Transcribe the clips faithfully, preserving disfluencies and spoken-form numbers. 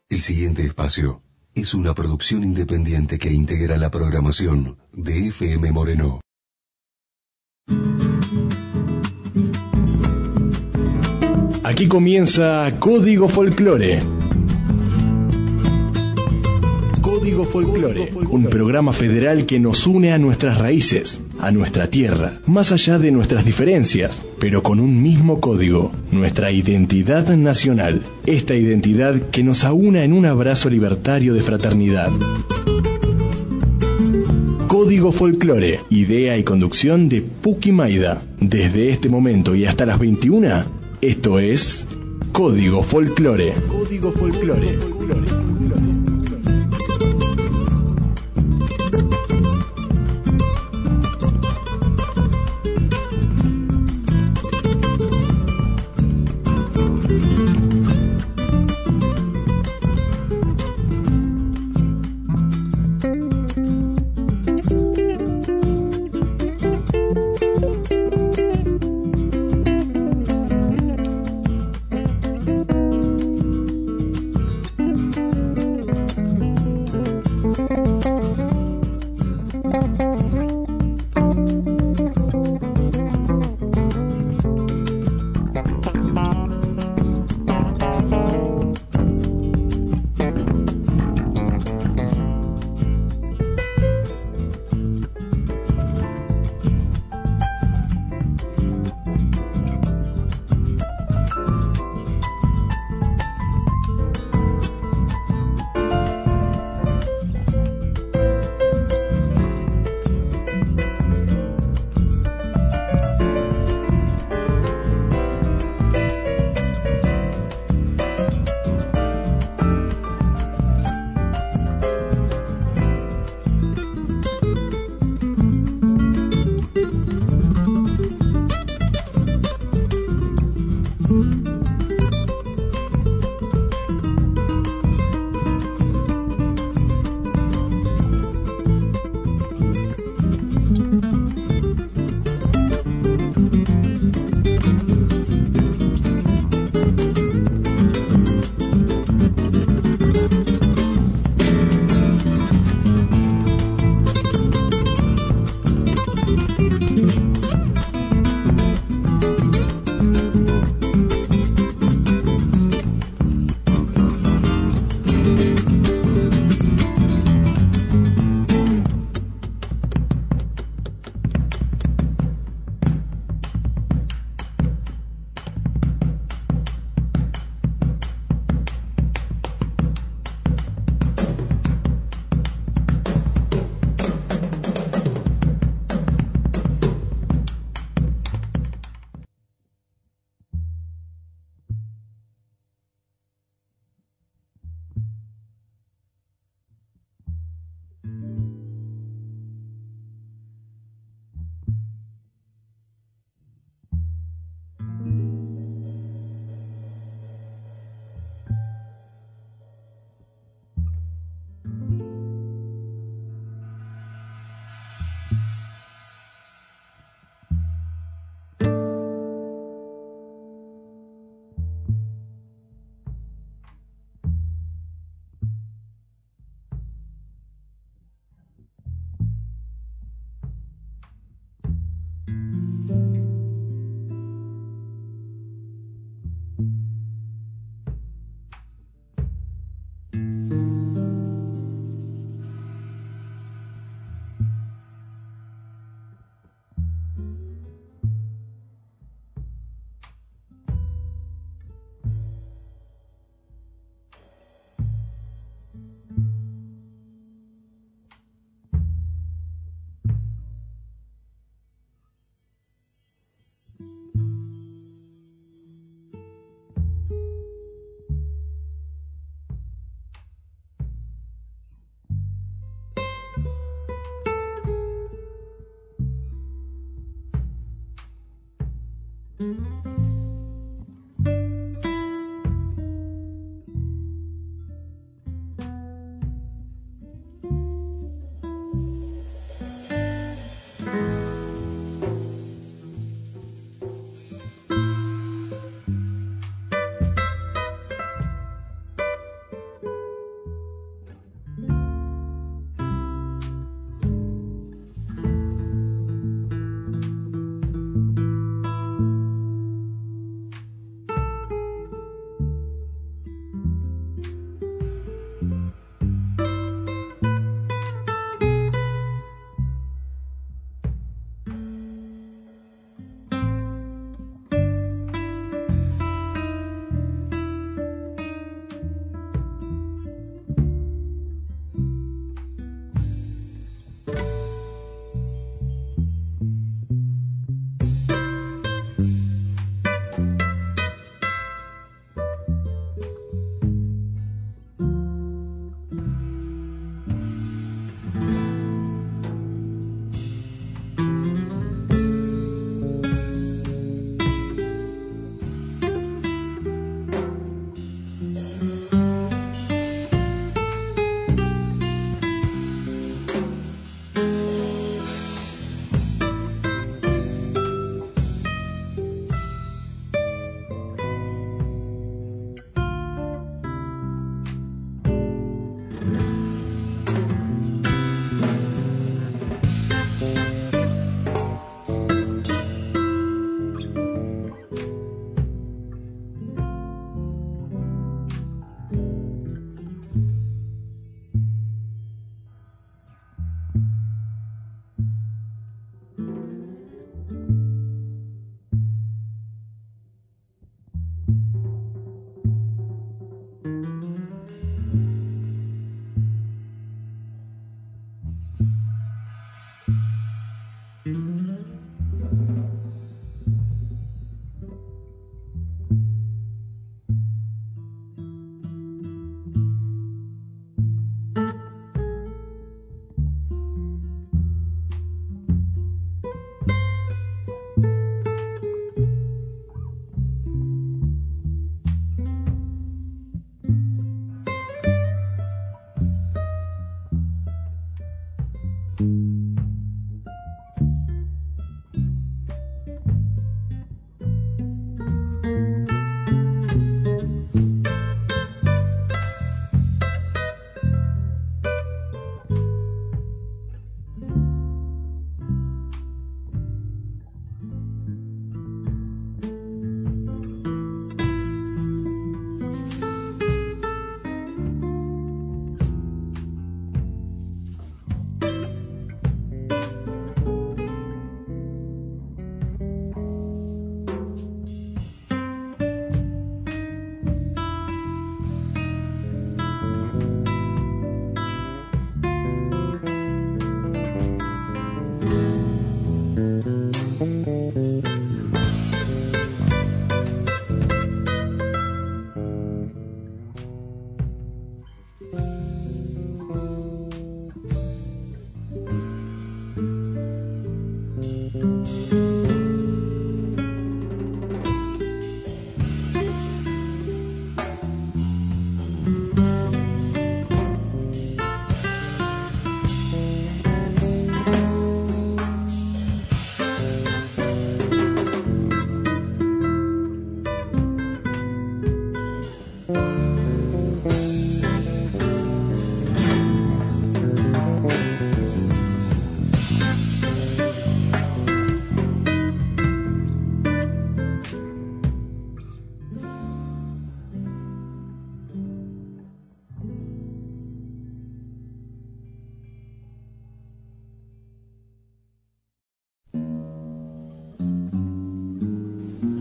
El siguiente espacio es una producción independiente que integra la programación de F M Moreno. Aquí comienza Código Folclore. Código Folclore, un programa federal que nos une a nuestras raíces, a nuestra tierra, más allá de nuestras diferencias, pero con un mismo código, nuestra identidad nacional, esta identidad que nos aúna en un abrazo libertario de fraternidad. Código Folclore, idea y conducción de Puki Maida. Desde este momento y hasta las veintiuna, esto es Código Folclore. Código Folclore.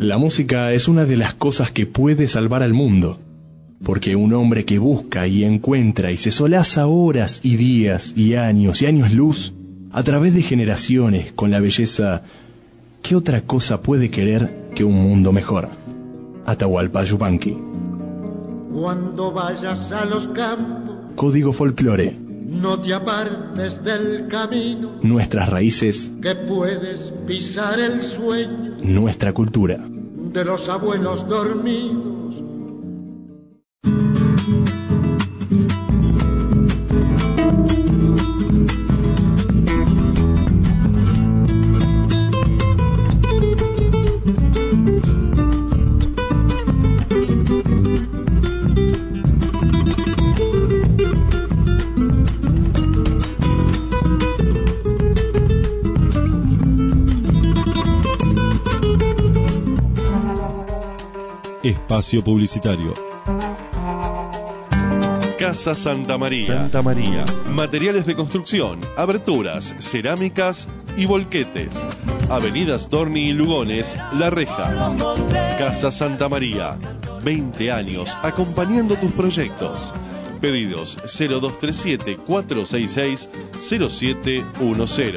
La música es una de las cosas que puede salvar al mundo, porque un hombre que busca y encuentra y se solaza horas y días y años y años luz, a través de generaciones con la belleza, ¿qué otra cosa puede querer que un mundo mejor? Atahualpa Yupanqui. Cuando vayas a los campos, Código Folclore. no te apartes del camino, Nuestras raíces, que puedes pisar el sueño nuestra cultura. de los abuelos dormidos. Espacio publicitario. Casa Santa María. Santa María. Materiales de construcción, aberturas, cerámicas y volquetes. Avenida Storni y Lugones, La Reja. Casa Santa María. veinte años acompañando tus proyectos. Pedidos cero dos tres siete, cuatro seis seis, cero siete uno cero.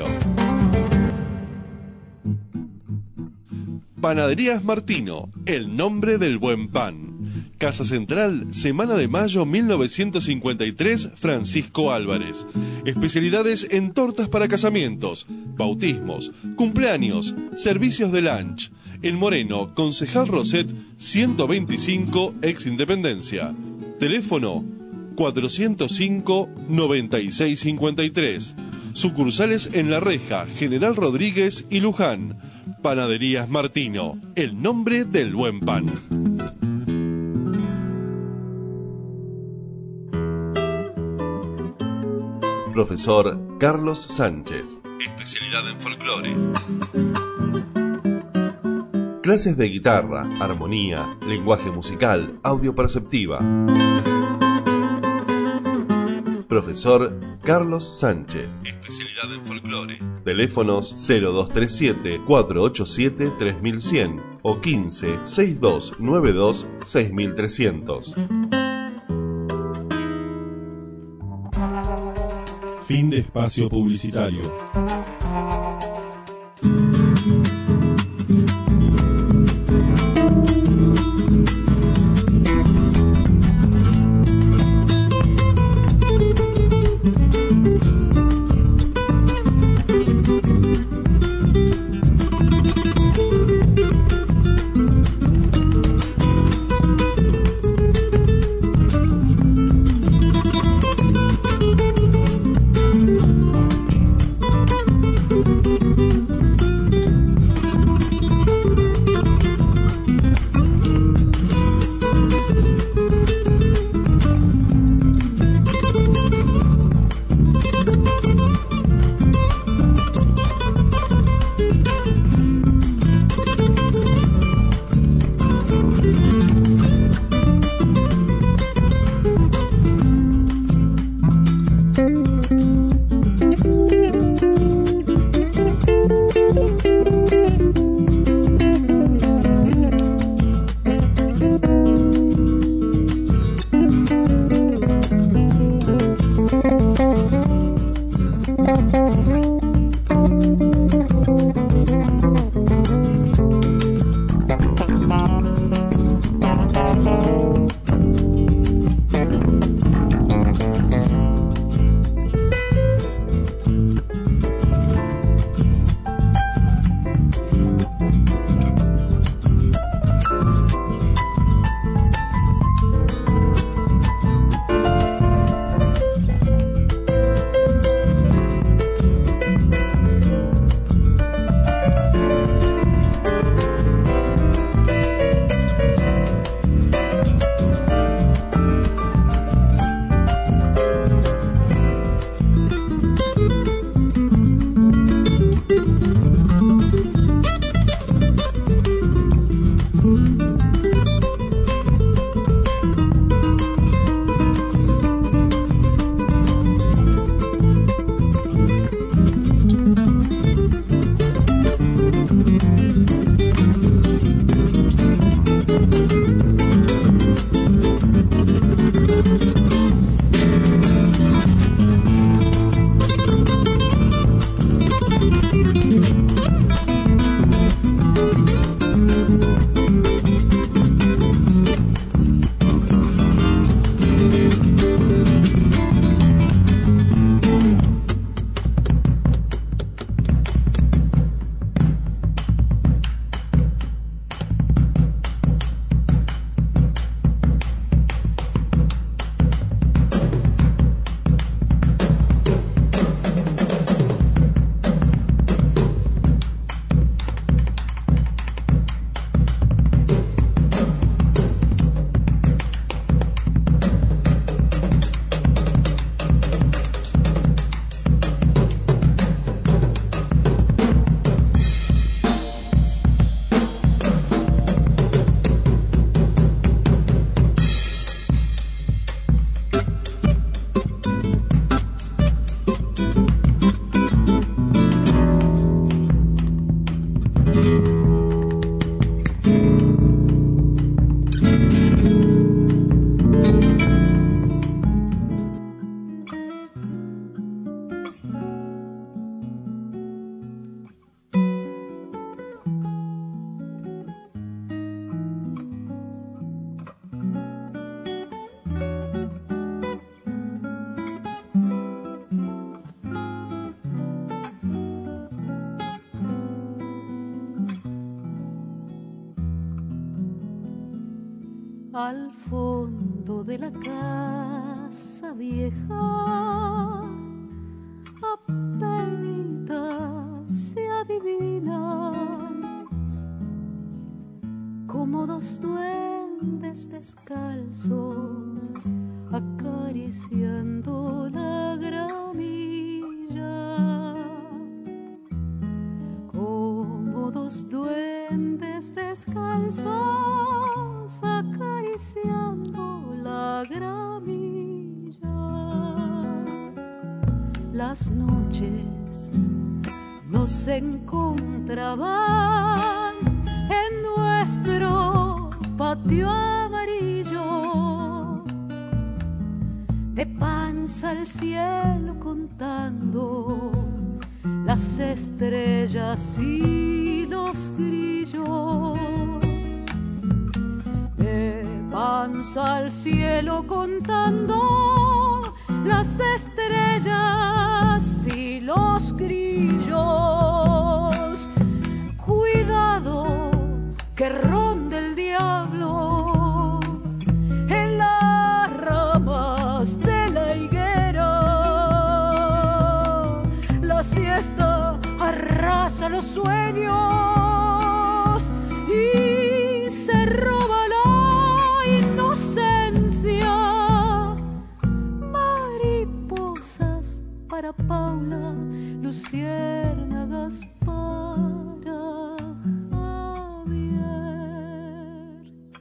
Panaderías Martino, el nombre del buen pan. Casa Central, Semana de Mayo mil novecientos cincuenta y tres, Francisco Álvarez. Especialidades en tortas para casamientos, bautismos, cumpleaños, servicios de lunch. En Moreno, Concejal Roset, ciento veinticinco, ex Independencia. Teléfono cuatrocientos cinco, noventa y seis cincuenta y tres. Sucursales en La Reja, General Rodríguez y Luján. Panaderías Martino, el nombre del buen pan. Profesor Carlos Sánchez. Especialidad en folclore. Clases de guitarra, armonía, lenguaje musical, audio perceptiva. Profesor Carlos Sánchez. Especialidad en folclore. Teléfonos cero dos tres siete, cuatro ocho siete, tres mil cien o quince, sesenta y dos noventa y dos, seis mil trescientos. Fin de espacio publicitario. al fondo de la casa vieja, apenitas se adivinan como dos duendes descalzos acariciando la gramilla, como dos duendes descalzos acariciando la gramilla. Las noches nos encontraban en nuestro patio amarillo, de panza al cielo contando las estrellas y los grillos. De panza al cielo contando las estrellas y los grillos. Cuidado que ronde el diablo en las ramas de la higuera. La siesta arrasa los sueños y se roba la inocencia. Mariposas para Paula, luciérnagas para Javier.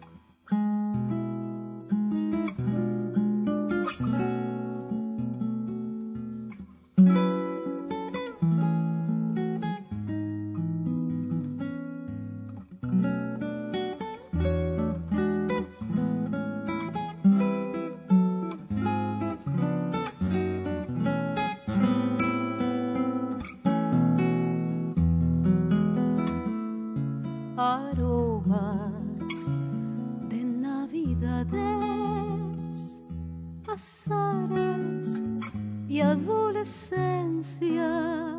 Aromas de navidades, azares y adolescencia,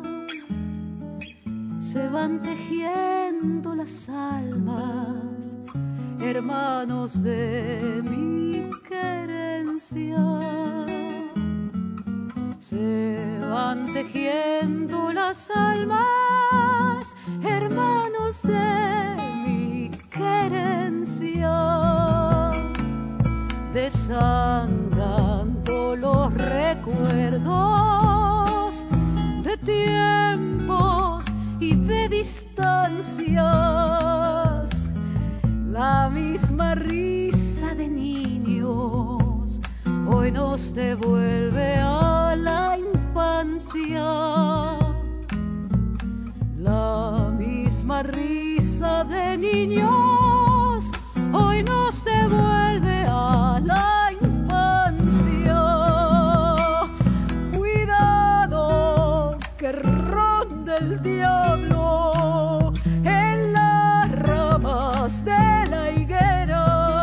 se van tejiendo las almas, hermanos de mi querencia. Se van tejiendo las almas, hermanos de mi querencia, desangrando los recuerdos de tiempos y de distancias. La misma risa de niños hoy nos devuelve a la infancia. La misma risa de niños hoy nos devuelve a la infancia. Cuidado que ronde el diablo en las ramas de la higuera.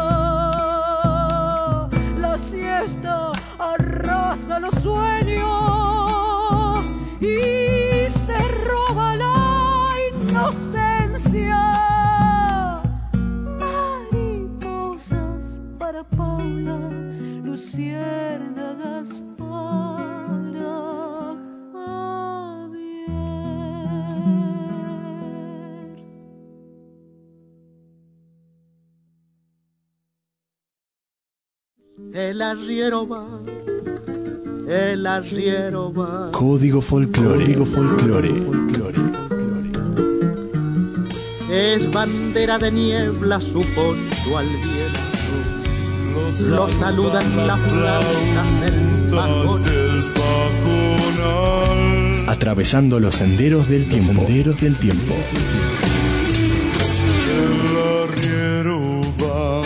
La siesta arrasa los sueños y se roba la inocencia. Mariposas para Paula, luciérnagas para Javier. El arriero va, el arriero va. Código folclore. Código folclore. folclore. Es bandera de niebla su poncho al viento. Lo saludan las flautas del pajonal. Atravesando los senderos del tiempo. Senderos del tiempo. El arriero va.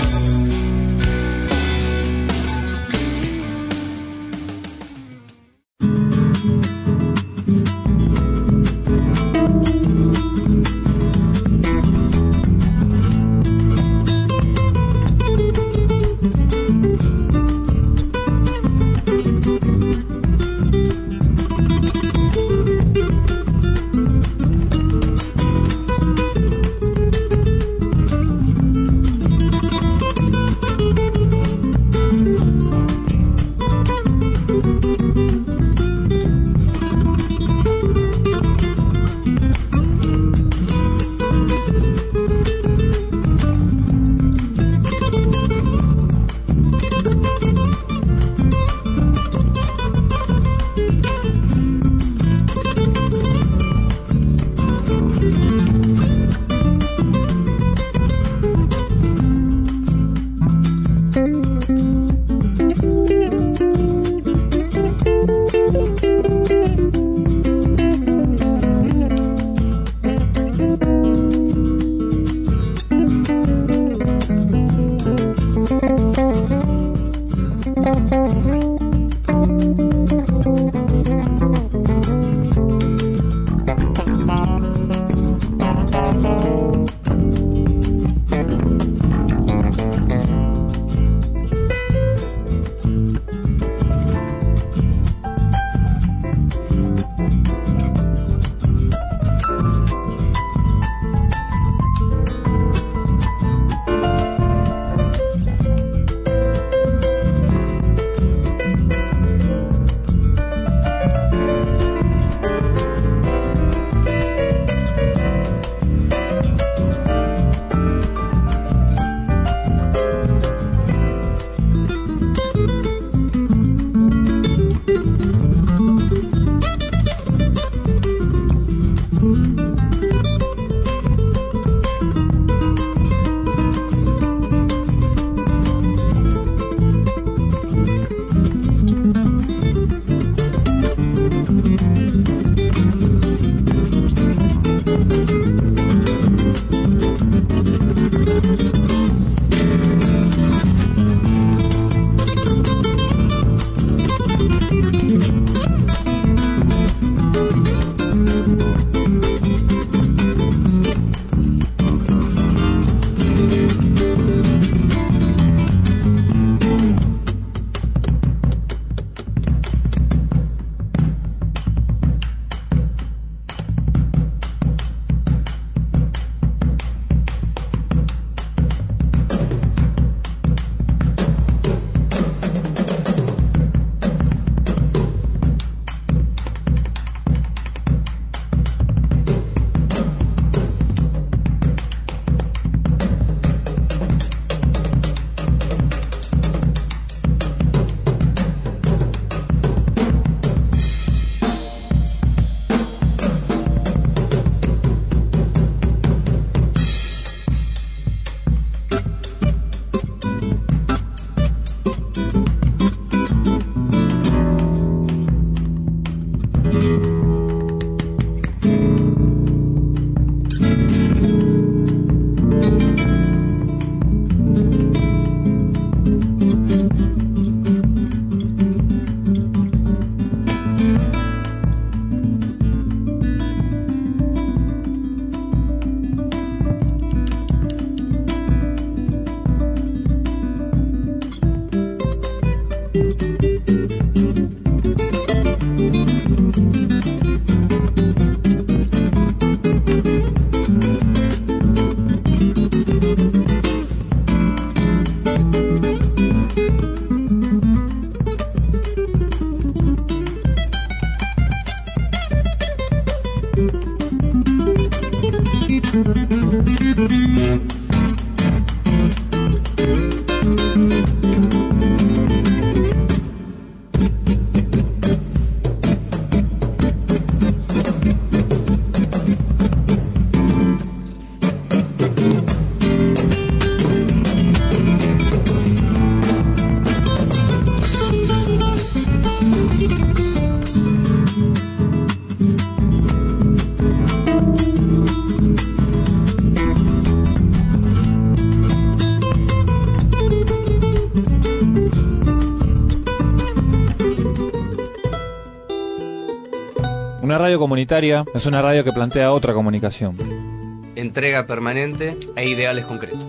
Una radio comunitaria es una radio que plantea otra comunicación. Entrega permanente e ideales concretos.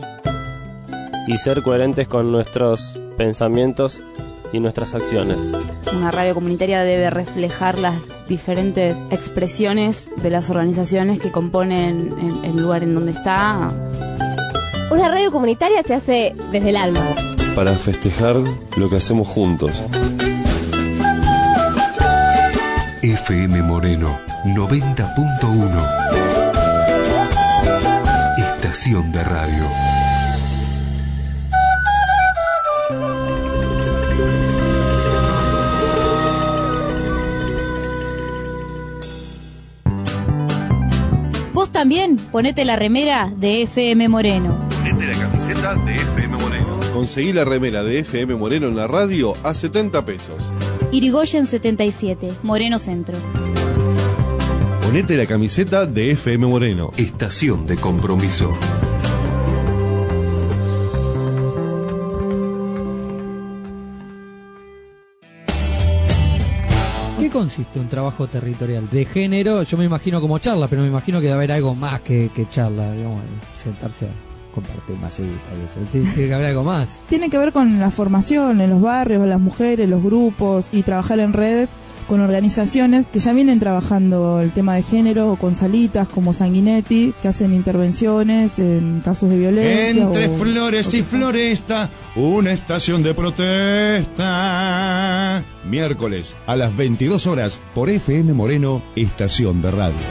Y ser coherentes con nuestros pensamientos y nuestras acciones. Una radio comunitaria debe reflejar las diferentes expresiones de las organizaciones que componen el, el lugar en donde está. Una radio comunitaria se hace desde el alma. Para festejar lo que hacemos juntos. F M Moreno noventa punto uno. Estación de radio. Vos también ponete la remera de F M Moreno. Ponete la camiseta de F M Moreno. Conseguí la remera de F M Moreno en la radio a setenta pesos. Irigoyen setenta y siete, Moreno Centro. Ponete la camiseta de F M Moreno. Estación de compromiso. qué consiste un trabajo territorial? De género, yo me imagino como charla, pero me imagino que debe haber algo más que, que charla, digamos, sentarse a compartir masita y eso. Tiene que haber algo más. Tiene que ver con la formación en los barrios, las mujeres, los grupos y trabajar en red con organizaciones que ya vienen trabajando el tema de género, o con salitas como Sanguinetti, que hacen intervenciones en casos de violencia. Entre o, flores o y floresta, una estación de protesta. Miércoles a las veintidós horas por F M Moreno, estación de radio.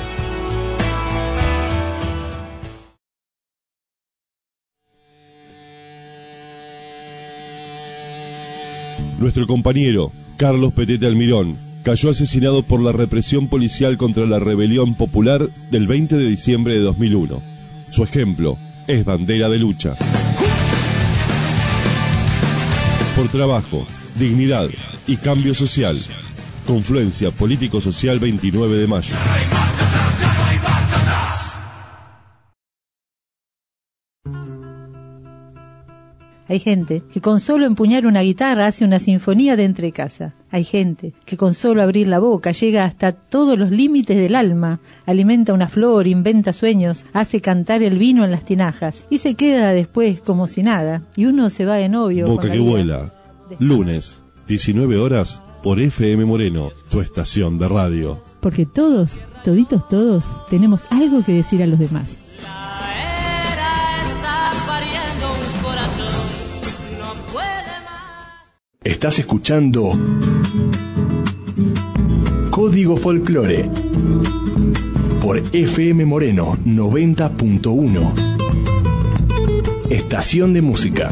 Nuestro compañero Carlos Petete Almirón cayó asesinado por la represión policial contra la rebelión popular del veinte de diciembre de dos mil uno. Su ejemplo es bandera de lucha. Por trabajo, dignidad y cambio social. Confluencia Político-Social veintinueve de mayo. Hay gente que con solo empuñar una guitarra hace una sinfonía de entrecasa. Hay gente que con solo abrir la boca llega hasta todos los límites del alma, alimenta una flor, inventa sueños, hace cantar el vino en las tinajas y se queda después como si nada. Y uno se va de novio. Boca que vuela. Lunes, diecinueve horas por F M Moreno, tu estación de radio. Porque todos, toditos todos, tenemos algo que decir a los demás. Estás escuchando Código Folclore por F M Moreno noventa punto uno. Estación de música.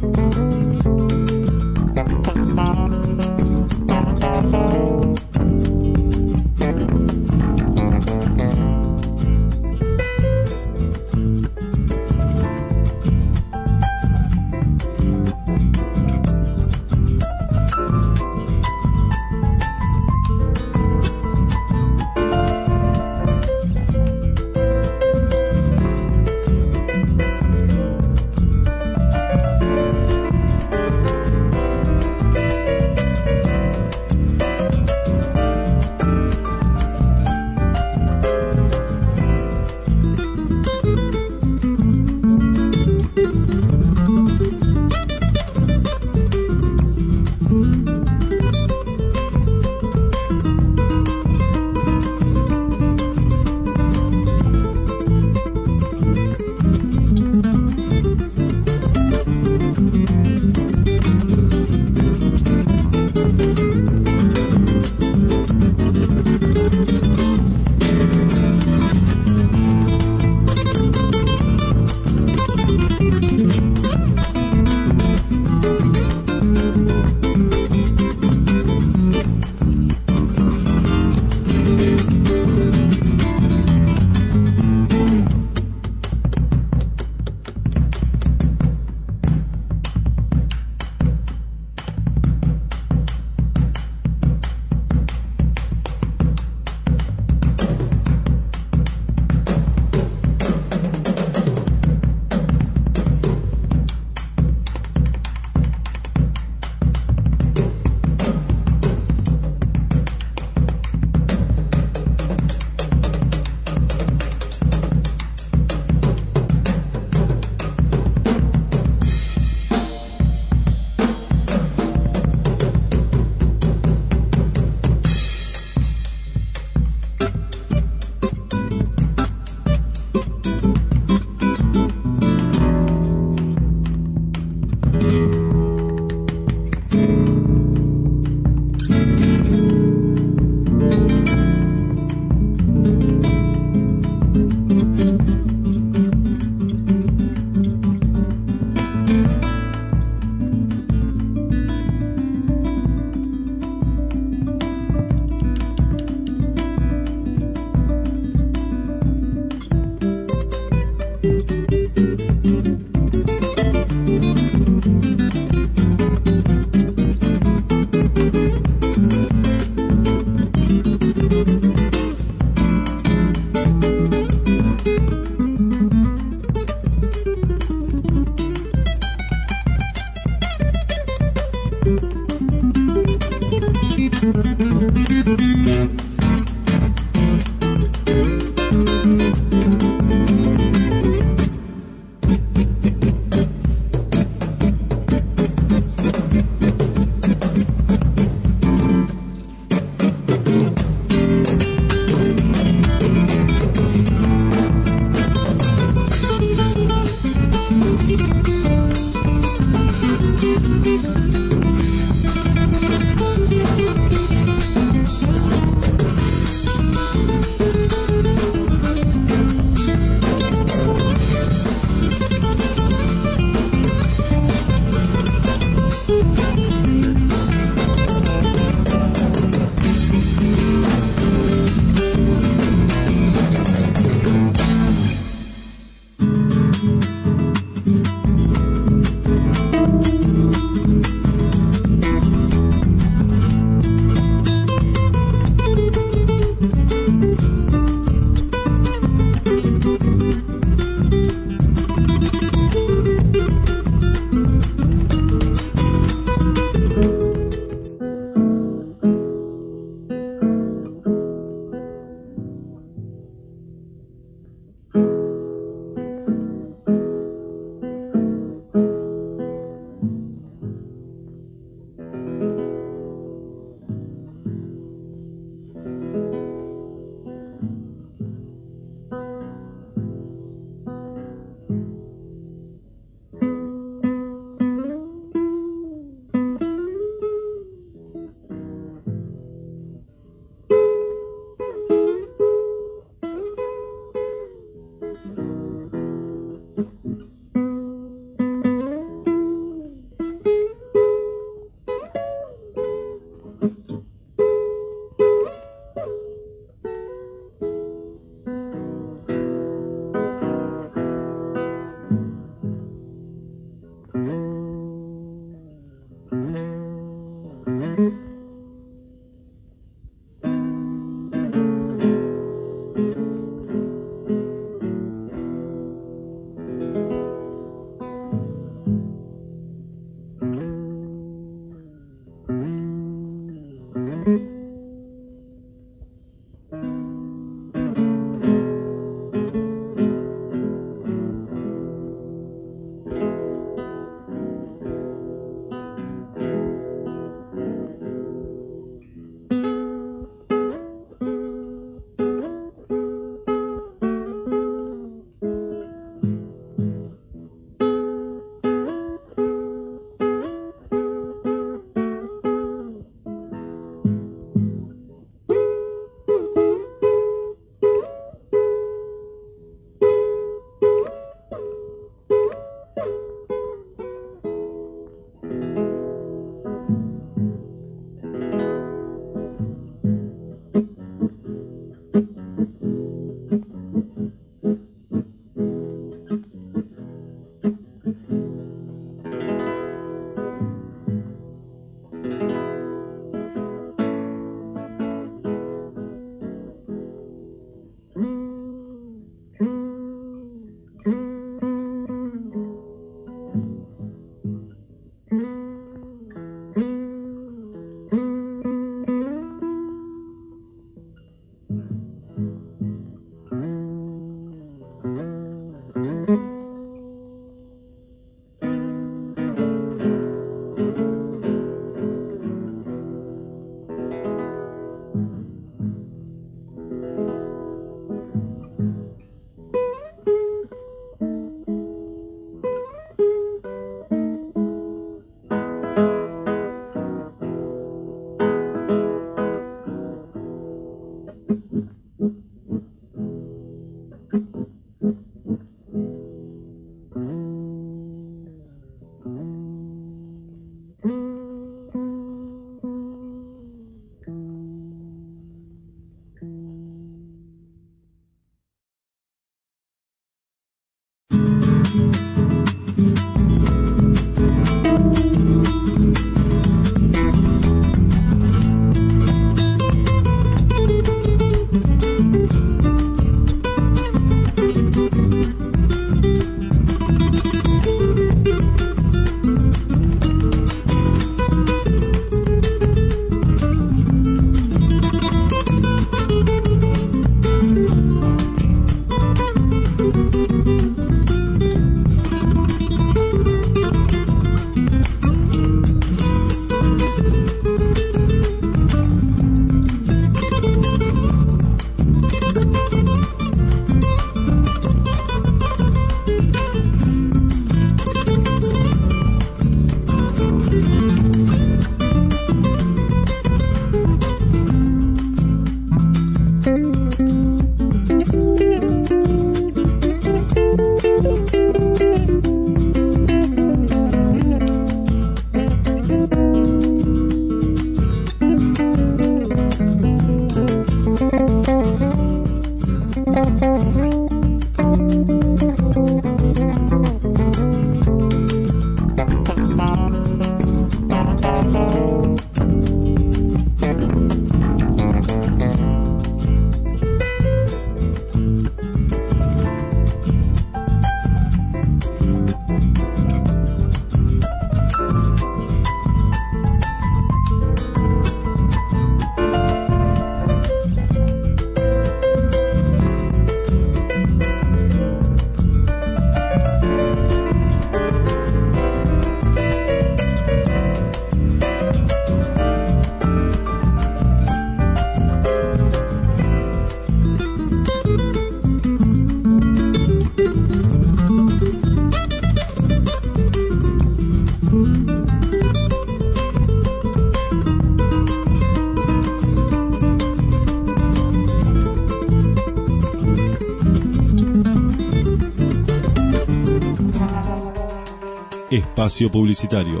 espacio publicitario.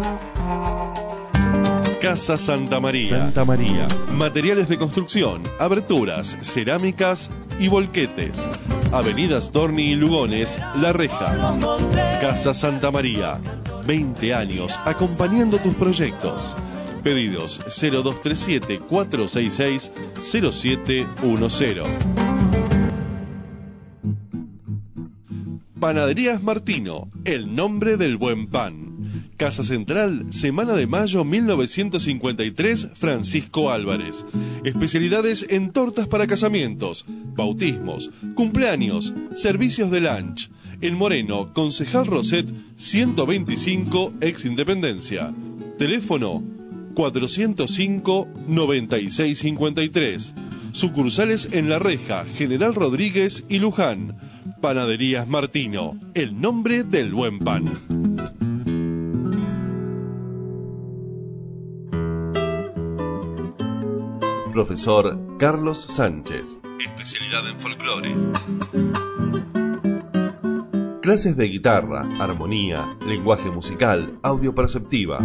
Casa Santa María. Santa María. Materiales de construcción, aberturas, cerámicas y volquetes. Avenida Storni y Lugones, La Reja. Casa Santa María. veinte años acompañando tus proyectos. Pedidos cero dos tres siete, cuatro seis seis, cero siete uno cero. Panaderías Martino, el nombre del buen pan. Casa Central, Semana de Mayo mil novecientos cincuenta y tres, Francisco Álvarez. Especialidades en tortas para casamientos, bautismos, cumpleaños, servicios de lunch. En Moreno, Concejal Roset, ciento veinticinco, ex Independencia. Teléfono cuatrocientos cinco, noventa y seis cincuenta y tres. Sucursales en La Reja, General Rodríguez y Luján. Panaderías Martino, el nombre del buen pan. Profesor Carlos Sánchez. Especialidad en folclore. Clases de guitarra, armonía, lenguaje musical, audio perceptiva.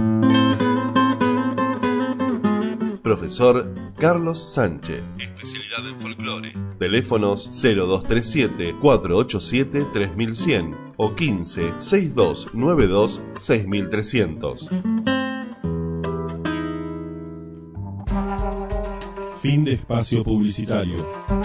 Profesor Carlos Sánchez. Especialidad en folclore. Teléfonos cero dos tres siete, cuatro ocho siete, tres mil cien o quince, sesenta y dos noventa y dos, seis mil trescientos. Fin de espacio publicitario.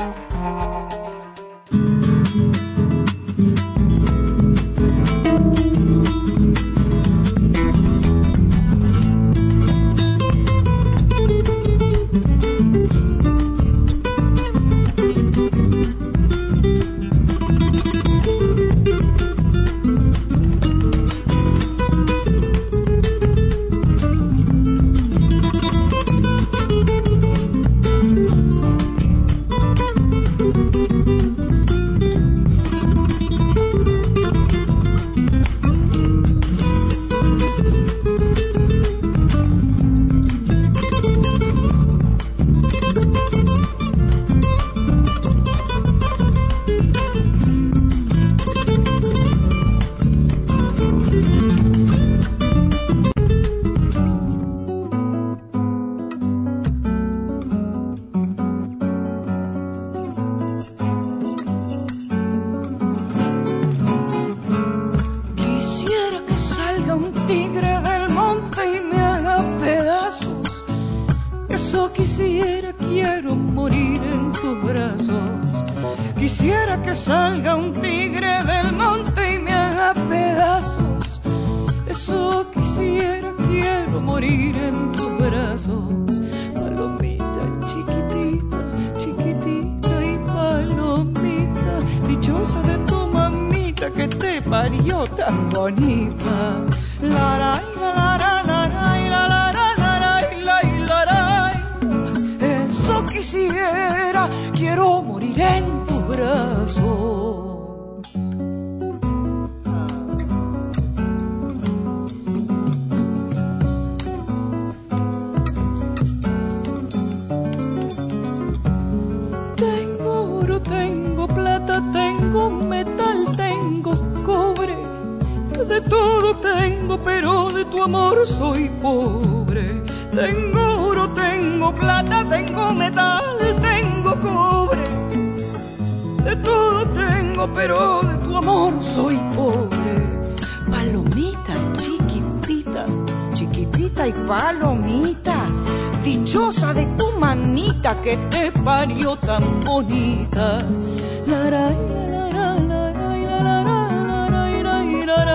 Que te parió tan bonita. La, la, la, la, la, la, la, la, la, la,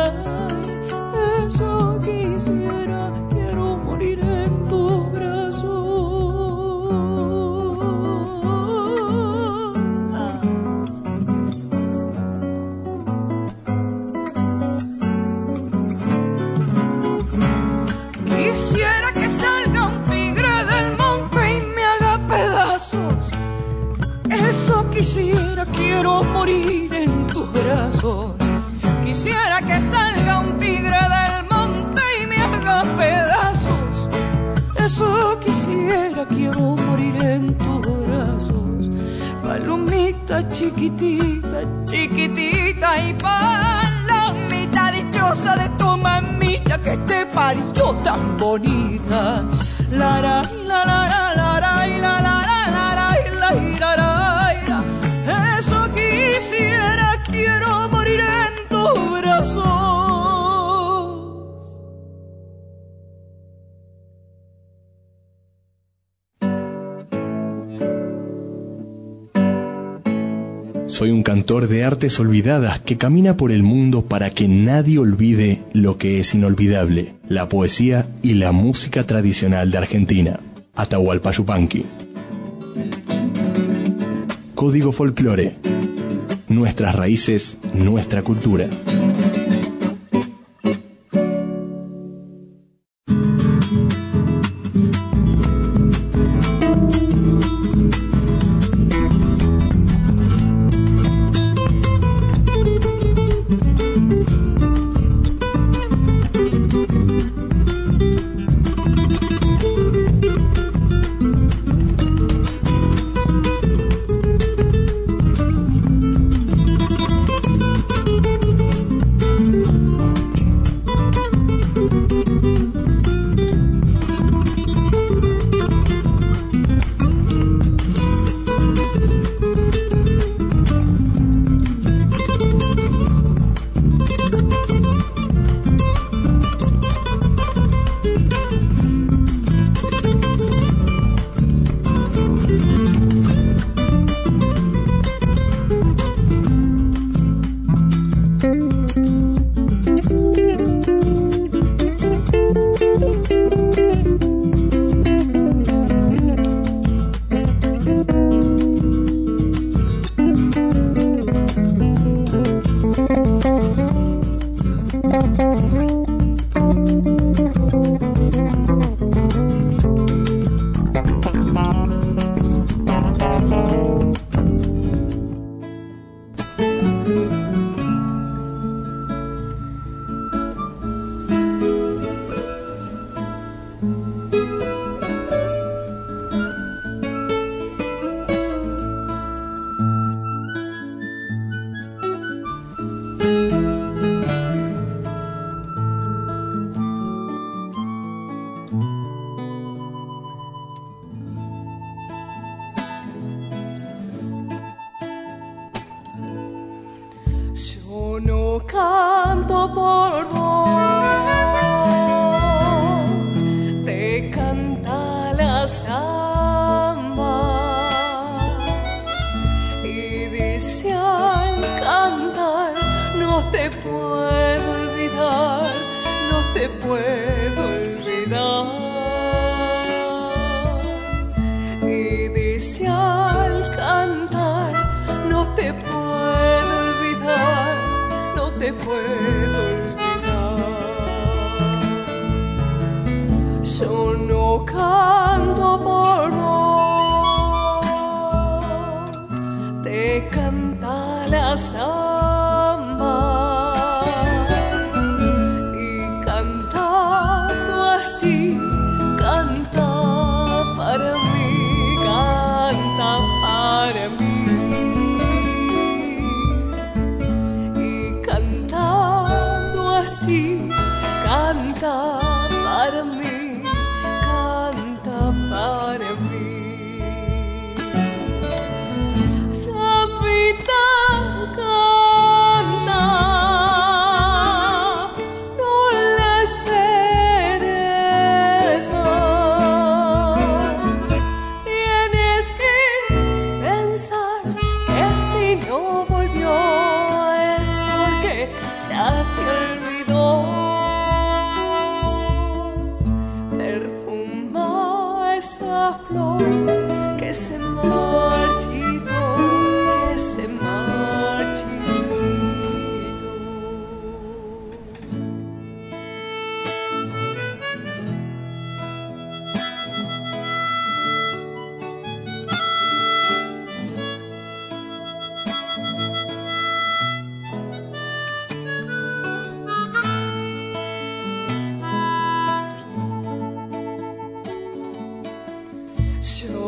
la. Eso quisiera, quiero morir en tu brazo. Ah. Quisiera que salga un tigre del monte y me haga pedazos. Eso quisiera, quiero morir en tus brazos. Quisiera que salga un tigre del monte y me haga pedazos. Eso quisiera, quiero morir en tus brazos. Palomita chiquitita, chiquitita y palomita la dichosa de tu mamita que te parió tan bonita. La la la la la la la la la la la la. Eso quisiera, quiero morir en tus brazos. Soy un cantor de artes olvidadas que camina por el mundo para que nadie olvide lo que es inolvidable, la poesía y la música tradicional de Argentina. Atahualpa Yupanqui. Código Folclore. Nuestras raíces, nuestra cultura. Yo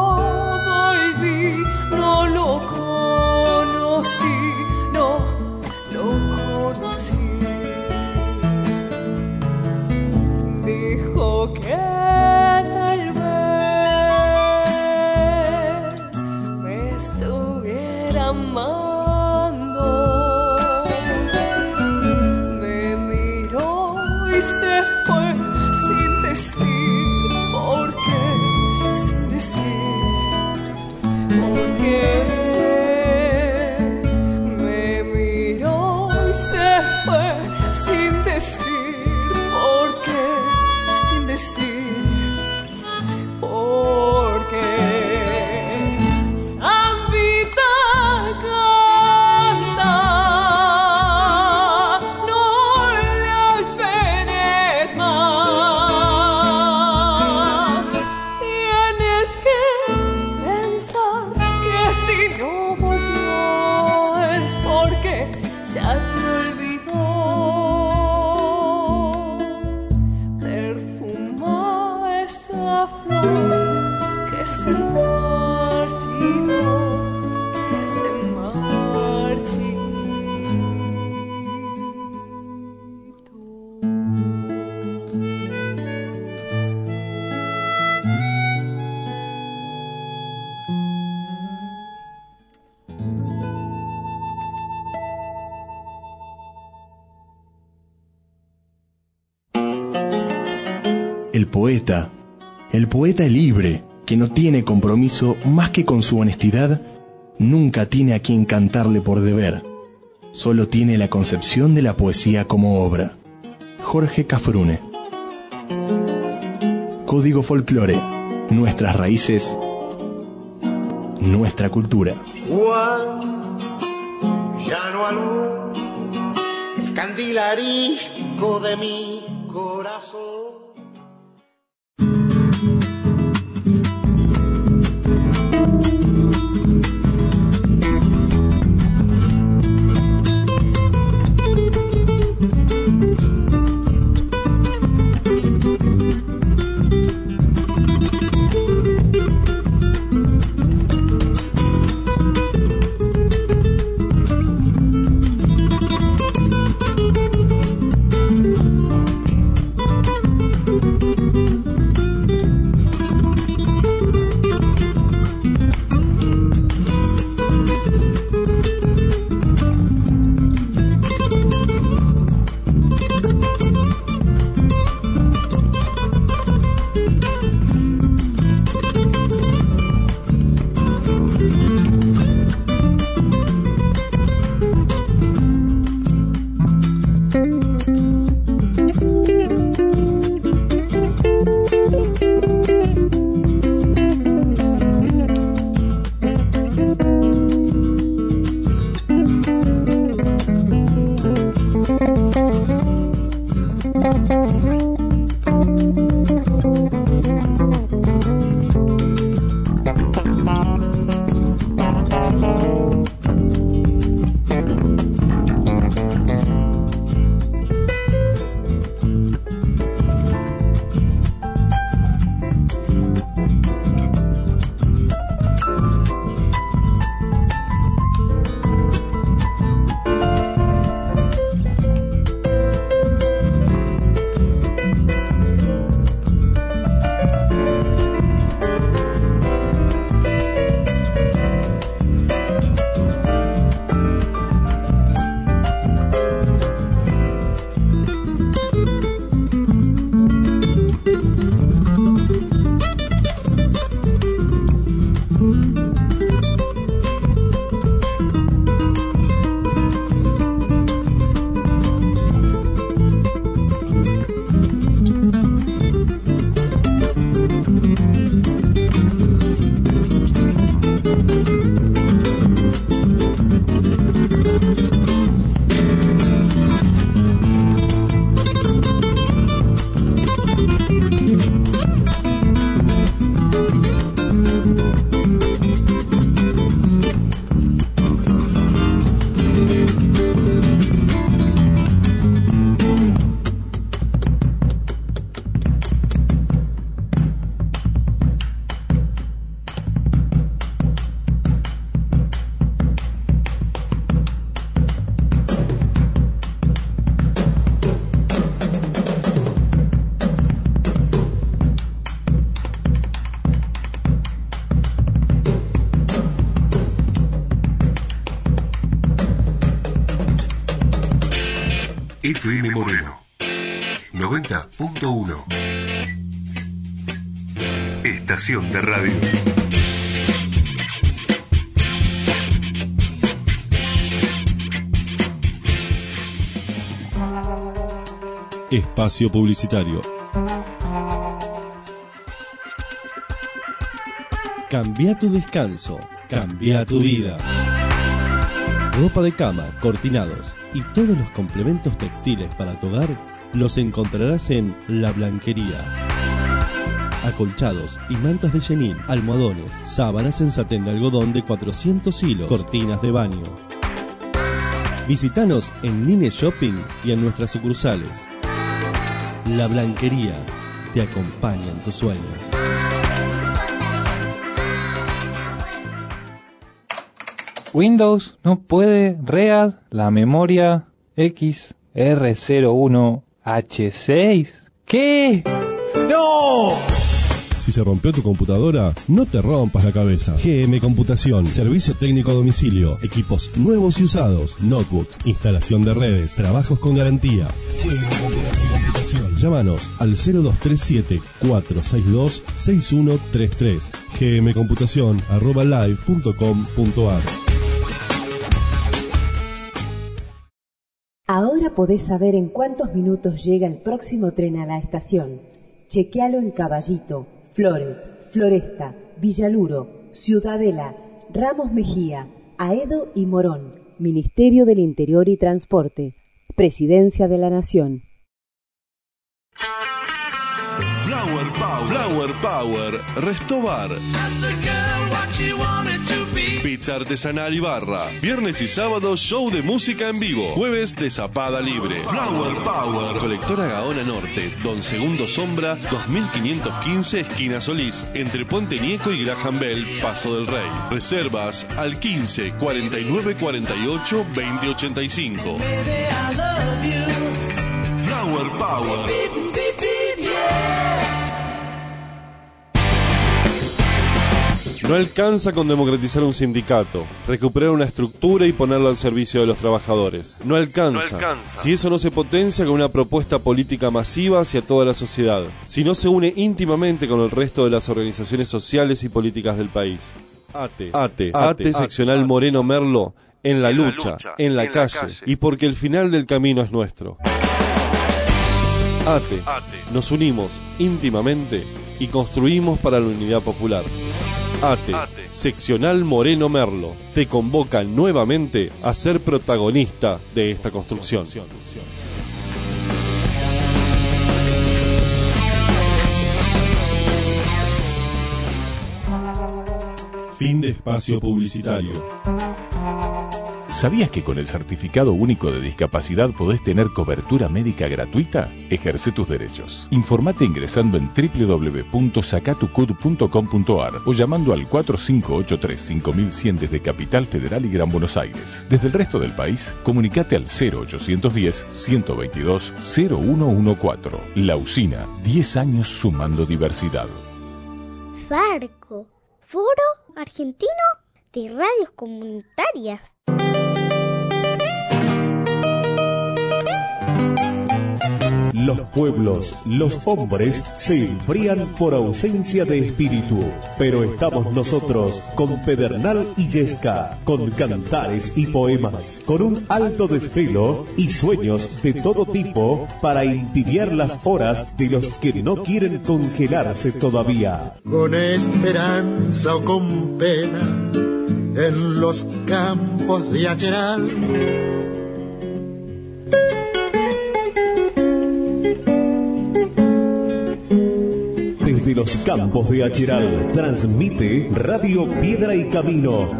volví, no lo conocí, no lo conocí. Dijo que tal vez me estuviera amando. Me miró y se fue sin decir por qué, sin decir por qué. Me miró y se fue sin decir por qué, sin decir por qué. Zambita canta, no la esperes más. Tienes que pensar que si no volvió es porque ya te olvidó. Perfuma esa flor que se marchitó, que se marchitó. El poeta, el poeta libre, que no tiene compromiso más que con su honestidad, nunca tiene a quien cantarle por deber, solo tiene la concepción de la poesía como obra. Jorge Cafrune. Código Folclore, nuestras raíces, nuestra cultura. Juan, ya no alumbró el candil arisco de mi corazón. F M Moreno noventa punto uno. Estación de radio. Espacio publicitario. Cambia tu descanso, cambia tu vida. Ropa de cama, cortinados y todos los complementos textiles para tu hogar los encontrarás en La Blanquería. Acolchados y mantas de chenil, almohadones, sábanas en satén de algodón de cuatrocientos hilos, cortinas de baño. Visítanos en Nine Shopping y en nuestras sucursales. La Blanquería te acompaña en tus sueños. Windows no puede read la memoria X R cero uno H seis. ¿Qué? ¡No! Si se rompió tu computadora, no te rompas la cabeza. G M Computación, servicio técnico a domicilio, equipos nuevos y usados, notebooks, instalación de redes, trabajos con garantía. G M Computación. Llámanos al cero dos tres siete, cuatro seis dos, seis uno tres tres. gmcomputación arroba live punto com punto ar. Ahora podés saber en cuántos minutos llega el próximo tren a la estación. Chequealo en Caballito, Flores, Floresta, Villaluro, Ciudadela, Ramos Mejía, Aedo y Morón. Ministerio del Interior y Transporte. Presidencia de la Nación. Flower Power, Flower Power, Restobar. Pizza artesanal y barra. Viernes y sábado, show de música en vivo. Jueves de zapada libre. Flower Power. Colectora Gaona Norte, Don Segundo Sombra, dos mil quinientos quince, esquina Solís. Entre Puente Nieco y Graham Bell, Paso del Rey. Reservas al quince, cuarenta y nueve, cuarenta y ocho, veinte, ochenta y cinco. Flower Power. No alcanza con democratizar un sindicato, recuperar una estructura y ponerla al servicio de los trabajadores. No alcanza. No alcanza. Si eso no se potencia con una propuesta política masiva hacia toda la sociedad. Si no se une íntimamente con el resto de las organizaciones sociales y políticas del país. ATE, ATE, ATE, seccional Moreno Merlo, en la lucha, en la calle, y porque el final del camino es nuestro. ATE, nos unimos íntimamente y construimos para la unidad popular. ATE, seccional Moreno Merlo, te convoca nuevamente a ser protagonista de esta construcción. Fin de espacio publicitario. ¿Sabías que con el Certificado Único de Discapacidad podés tener cobertura médica gratuita? Ejerce tus derechos. Informate ingresando en doble u doble u doble u punto sacatucud punto com punto ar o llamando al cuatro cinco ocho tres, cinco mil cien desde Capital Federal y Gran Buenos Aires. Desde el resto del país, comunicate al cero ochocientos diez, ciento veintidós, cero uno catorce. La Usina, diez años sumando diversidad. Farco, Foro Argentino de Radios Comunitarias. Los pueblos, los hombres, se enfrían por ausencia de espíritu, pero estamos nosotros con Pedernal y Yesca, con cantares y poemas, con un alto desvelo y sueños de todo tipo para entibiar las horas de los que no quieren congelarse todavía. Con esperanza o con pena, en los campos de Acheral. Desde los campos de Acheral, transmite Radio Piedra y Camino.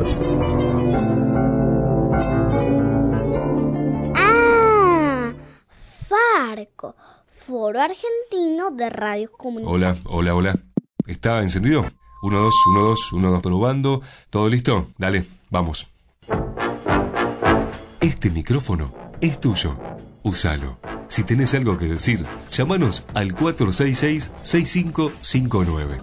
Ah, Farco, Foro Argentino de Radios Comunitarias. Hola, hola, hola. ¿Está encendido? uno, dos, uno, dos, uno, dos, probando. ¿Todo listo? Dale, vamos. Este micrófono es tuyo. Úsalo. Si tenés algo que decir, llámanos al cuatro seis seis, seis cinco cinco nueve.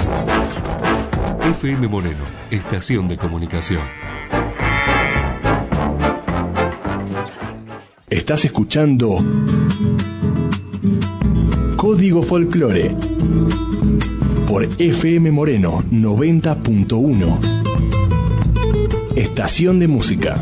F M Moreno, estación de comunicación. Estás escuchando Código Folclore por F M Moreno noventa punto uno. Estación de música.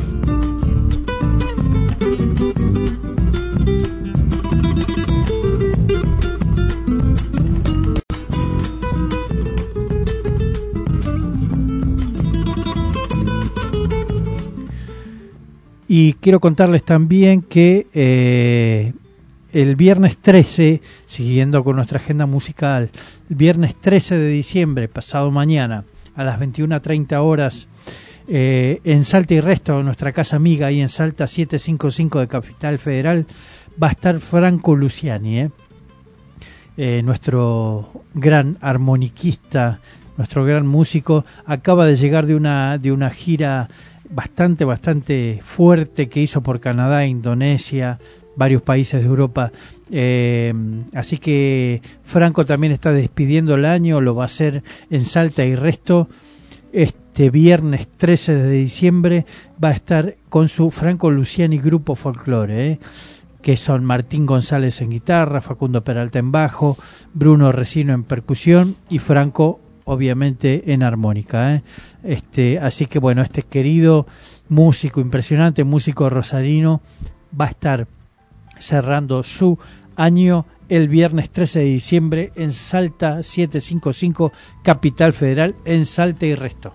Y quiero contarles también que eh, el viernes trece, siguiendo con nuestra agenda musical, el viernes trece de diciembre, pasado mañana, a las veintiuna treinta horas, eh, en Salta y Resto, nuestra casa amiga ahí en Salta setecientos cincuenta y cinco de Capital Federal, va a estar Franco Luciani, eh, eh, nuestro gran armoniquista, nuestro gran músico. Acaba de llegar de una, de una gira bastante, bastante fuerte que hizo por Canadá, Indonesia, varios países de Europa. Eh, así que Franco también está despidiendo el año, lo va a hacer en Salta y Resto. Este viernes trece de diciembre va a estar con su Franco Luciani Grupo Folclore, eh, que son Martín González en guitarra, Facundo Peralta en bajo, Bruno Resino en percusión y Franco obviamente en armónica, ¿eh? Este, así que bueno, este querido músico, impresionante músico rosarino, va a estar cerrando su año el viernes trece de diciembre en Salta setecientos cincuenta y cinco, Capital Federal, en Salta y Resto.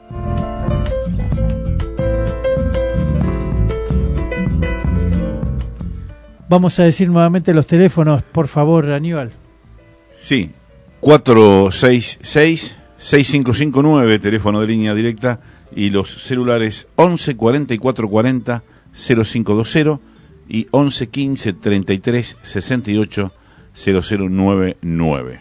Vamos a decir nuevamente los teléfonos, por favor, Aníbal. Sí, cuatro seis seis, seis cinco cinco nueve, teléfono de línea directa, y los celulares once cuarenta y cuatro cuarenta cero cinco veinte y once quince treinta y tres sesenta y ocho cero cero nueve nueve.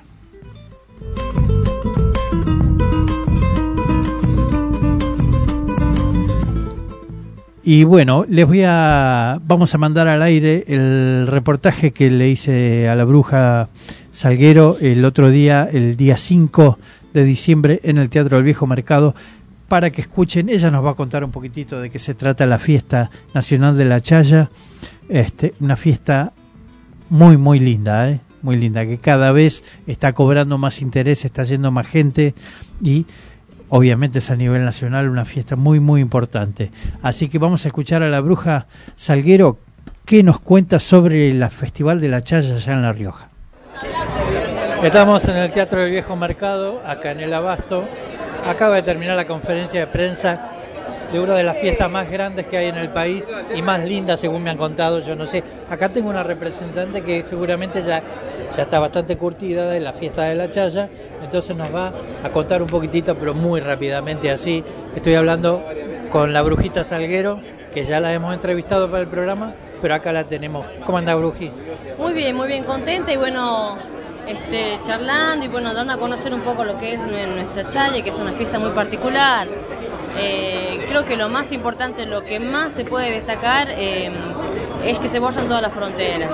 Y bueno, les voy a vamos a mandar al aire el reportaje que le hice a la Bruja Salguero el otro día, el día cinco de diciembre, en el Teatro del Viejo Mercado, para que escuchen. Ella nos va a contar un poquitito de qué se trata la Fiesta Nacional de la Chaya, este, una fiesta muy, muy linda, ¿eh? Muy linda, que cada vez está cobrando más interés, está yendo más gente y obviamente es a nivel nacional una fiesta muy, muy importante. Así que vamos a escuchar a la Bruja Salguero, que nos cuenta sobre el Festival de la Chaya allá en La Rioja. Estamos en el Teatro del Viejo Mercado, acá en el Abasto. Acaba de terminar la conferencia de prensa de una de las fiestas más grandes que hay en el país y más lindas, según me han contado. Yo no sé, acá tengo una representante que seguramente ya, ya está bastante curtida de la fiesta de la Chaya, entonces nos va a contar un poquitito, pero muy rápidamente así. Estoy hablando con la Brujita Salguero, que ya la hemos entrevistado para el programa, pero acá la tenemos. ¿Cómo anda, Bruji? Muy bien, muy bien, contenta y bueno, este, charlando y bueno, dando a conocer un poco lo que es nuestra Chaya, que es una fiesta muy particular. Eh, creo que lo más importante, lo que más se puede destacar eh, es que se borran todas las fronteras,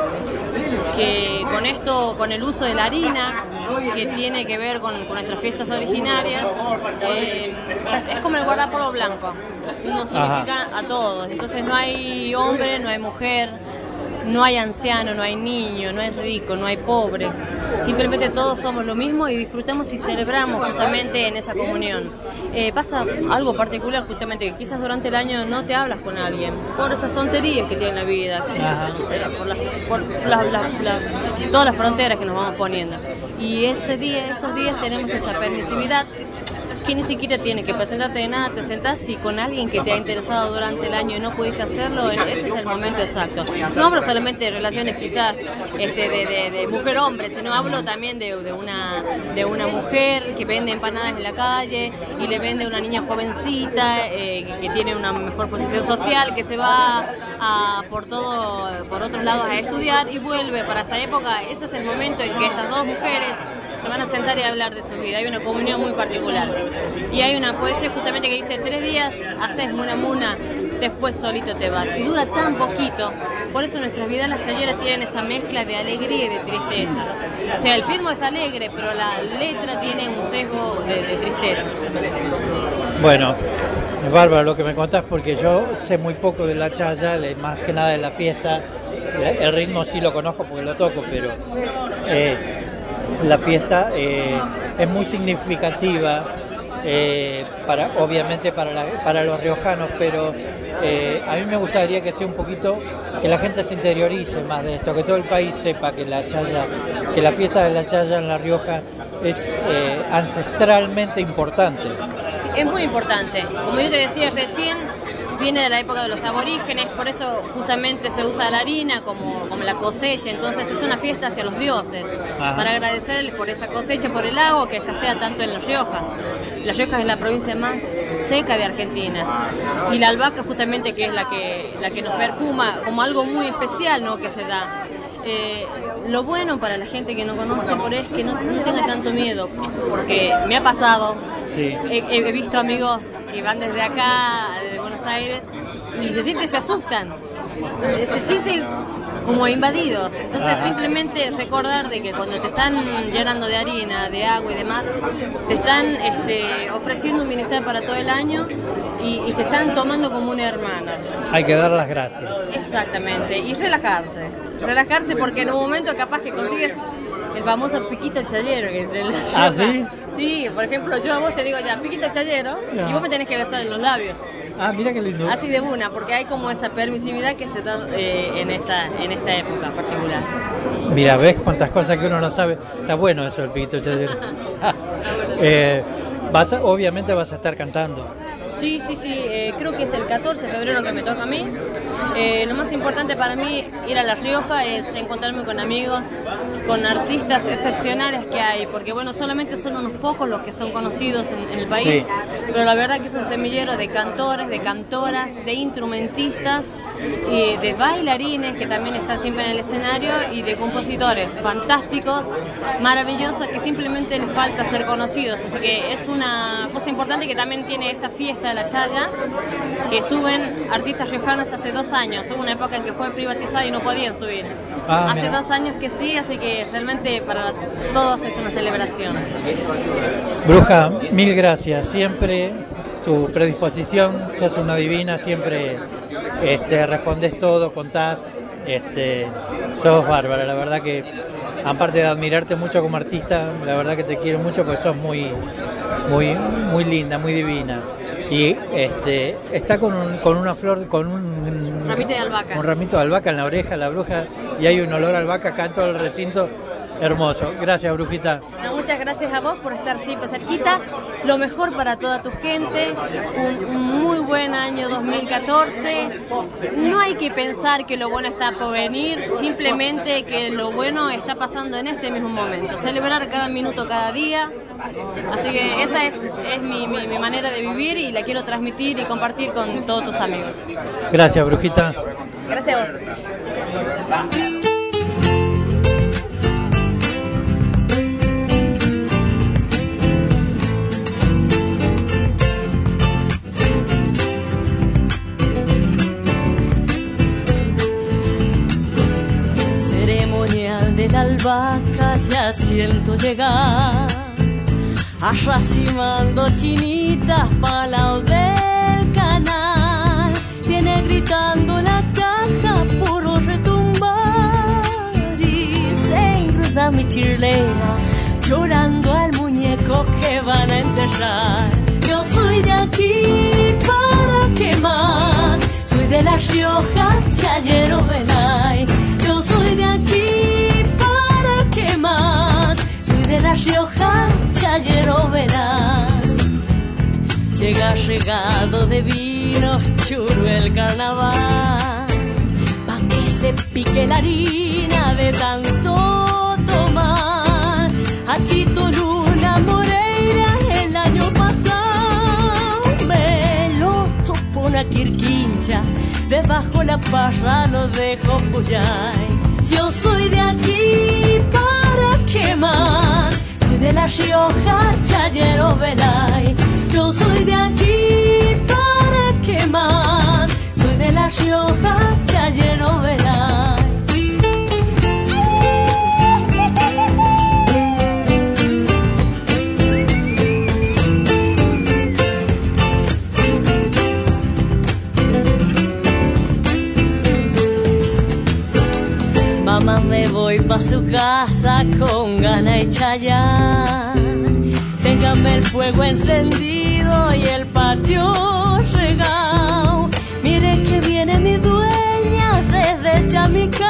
que con esto, con el uso de la harina, que tiene que ver con, con nuestras fiestas originarias, eh, es como el guardapolvo blanco, nos unifica a todos, entonces no hay hombre, no hay mujer, no hay anciano, no hay niño, no hay rico, no hay pobre, simplemente todos somos lo mismo y disfrutamos y celebramos justamente en esa comunión. Eh, pasa algo particular justamente, que quizás durante el año no te hablas con alguien, por esas tonterías que tiene la vida, no sé, por, las, por la, la, la, todas las fronteras que nos vamos poniendo. Y ese día, esos días tenemos esa permisividad, que ni siquiera tiene que presentarte de nada, te sentás y con alguien que te ha interesado durante el año y no pudiste hacerlo, ese es el momento exacto. No hablo solamente de relaciones quizás este, de, de, de mujer-hombre, sino hablo también de, de, una, de una mujer que vende empanadas en la calle y le vende a una niña jovencita eh, que, que tiene una mejor posición social, que se va a, por todo, por otros lados a estudiar y vuelve para esa época. Ese es el momento en que estas dos mujeres se van a sentar y a hablar de su vida. Hay una comunión muy particular. Y hay una poesía justamente que dice: tres días haces muna muna, después solito te vas. Y dura tan poquito. Por eso nuestras vidas las chayeras tienen esa mezcla de alegría y de tristeza. O sea, el ritmo es alegre, pero la letra tiene un sesgo de, de tristeza. Bueno, es bárbaro lo que me contás porque yo sé muy poco de la chaya, de, más que nada de la fiesta. El ritmo sí lo conozco porque lo toco, pero eh, la fiesta eh, es muy significativa, eh, para obviamente para, la, para los riojanos, pero eh, a mí me gustaría que sea un poquito, que la gente se interiorice más de esto, que todo el país sepa que la chaya, que la fiesta de la chaya en La Rioja es eh, ancestralmente importante. Es muy importante. Como yo te decía recién, viene de la época de los aborígenes, por eso justamente se usa la harina como, como la cosecha, entonces es una fiesta hacia los dioses, Ajá. para agradecerles por esa cosecha, por el agua que escasea tanto en La Rioja. La Rioja es la provincia más seca de Argentina y la albahaca justamente que es la que, la que nos perfuma como algo muy especial, ¿no?, que se da. Eh, lo bueno para la gente que no conoce por es que no, no tenga tanto miedo, porque me ha pasado, sí. he, he visto amigos que van desde acá, de Buenos Aires, y se sienten, se asustan, se sienten como invadidos. Entonces Ajá. simplemente recordar de que cuando te están llenando de harina, de agua y demás, te están este, ofreciendo un bienestar para todo el año y, y te están tomando como una hermana. Hay que dar las gracias. Exactamente, y relajarse, relajarse porque en un momento capaz que consigues el famoso piquito chayero, que es el... ¿Ah, sí? Sí, por ejemplo, yo a vos te digo ya, piquito chayero, ya. y vos me tenés que besar en los labios. Ah, mira qué lindo. Así de una, porque hay como esa permisividad que se da eh, en esta en esta época particular. Mira, ves cuántas cosas que uno no sabe. Está bueno eso, el piquito chayero. eh, vas a, obviamente vas a estar cantando. Sí, sí, sí, eh, creo que es el catorce de febrero que me toca a mí. Eh, lo más importante para mí ir a La Rioja es encontrarme con amigos, con artistas excepcionales que hay, porque bueno, solamente son unos pocos los que son conocidos en, en el país, sí. pero la verdad que es un semillero de cantores, de cantoras, de instrumentistas, y de bailarines que también están siempre en el escenario y de compositores fantásticos, maravillosos, que simplemente les falta ser conocidos, así que es una cosa importante que también tiene esta fiesta de la chaya, que suben artistas riojanos hace dos años. Hubo una época en que fue privatizada y no podían subir. Ah, hace mira. dos años que sí, así que realmente para todos es una celebración. Bruja, mil gracias. Siempre tu predisposición, sos una divina, siempre este, respondes todo, contás, este, sos bárbara. La verdad que, aparte de admirarte mucho como artista, la verdad que te quiero mucho porque sos muy, muy, muy linda, muy divina. Y este está con, un, con una flor, con un ramito de albahaca. Un ramito de albahaca en la oreja, la bruja, y hay un olor a albahaca acá en todo el recinto. Hermoso. Gracias, Brujita. No, muchas gracias a vos por estar siempre cerquita. Lo mejor para toda tu gente. Un, un muy buen año dos mil catorce. No hay que pensar que lo bueno está por venir, simplemente que lo bueno está pasando en este mismo momento. Celebrar cada minuto, cada día. Así que esa es, es mi, mi, mi manera de vivir y la quiero transmitir y compartir con todos tus amigos. Gracias, Brujita. Gracias a vos. De la albahaca ya siento llegar, arracimando chinitas pa' lado del canal. Viene gritando la caja, puro retumbar, y se enreda mi chirlera, llorando al muñeco que van a enterrar. Yo soy de aquí, ¿para qué más? Soy de La Rioja, chayero Belay. Yo soy de aquí, ¿qué más? Soy de La Rioja, chayero Belay. Llega regado de vino, churro el carnaval, pa' que se pique la harina de tanto tomar. Achito Luna Moreira el año pasado me lo topó una quirquincha, debajo la parra lo dejo puyay. Yo soy de aquí, ¿para qué más? Soy de La Rioja, chayero Belay. Yo soy de aquí, ¿para qué más? Soy de La Rioja, chayero Belay. su casa con gana y Chayanne. Téngame el fuego encendido y el patio regao. Mire que viene mi dueña desde Chamicán.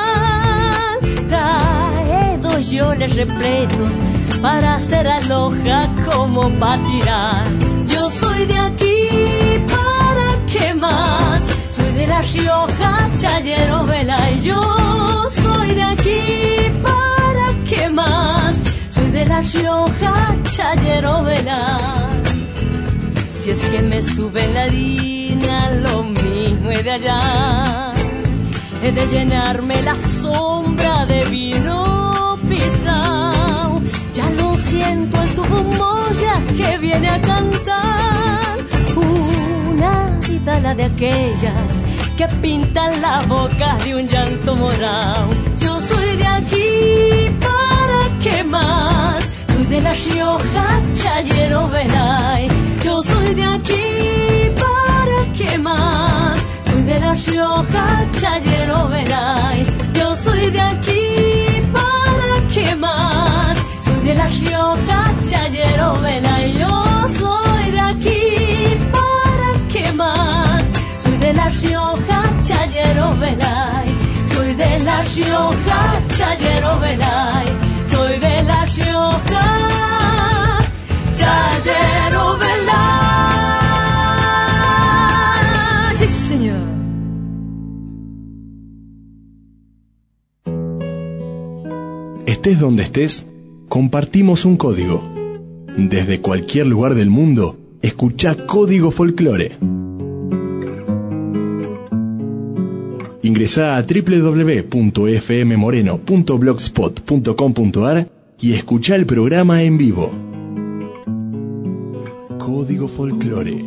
Trae dos yoles repletos para hacer aloja como pa' tirar. Yo soy de aquí, ¿para qué más? Soy de La Rioja, Chayero, Velay. Yo soy de aquí, ¿para qué más? Soy de La Rioja, Chayero, Velay. Si es que me sube la harina, lo mismo es de allá. He de llenarme la sombra de vino pisao. Ya lo siento el tubo moya que viene a cantar. Una guitarra de aquellas que pintan las bocas de un llanto morado. Yo soy de aquí, ¿para qué más? Soy de La Rioja, Chayero, Velay. Yo soy de aquí, ¿para qué más? Soy de La Rioja, Chayero, Velay. Yo soy de aquí, ¿para qué más? Soy de La Rioja, Chayero, Velay. Yo soy de aquí, ¿para qué más? Soy de La Rioja, Chayero, Velay. Soy de La Rioja, Chayero, Velay. Soy de La Rioja, Chayero, Velay. Sí, señor. Estés donde estés, compartimos un código. Desde cualquier lugar del mundo, escucha Código Folclore. Ingresá a doble u doble u doble u punto f m moreno punto blogspot punto com punto a r y escuchá el programa en vivo. Código Folclore.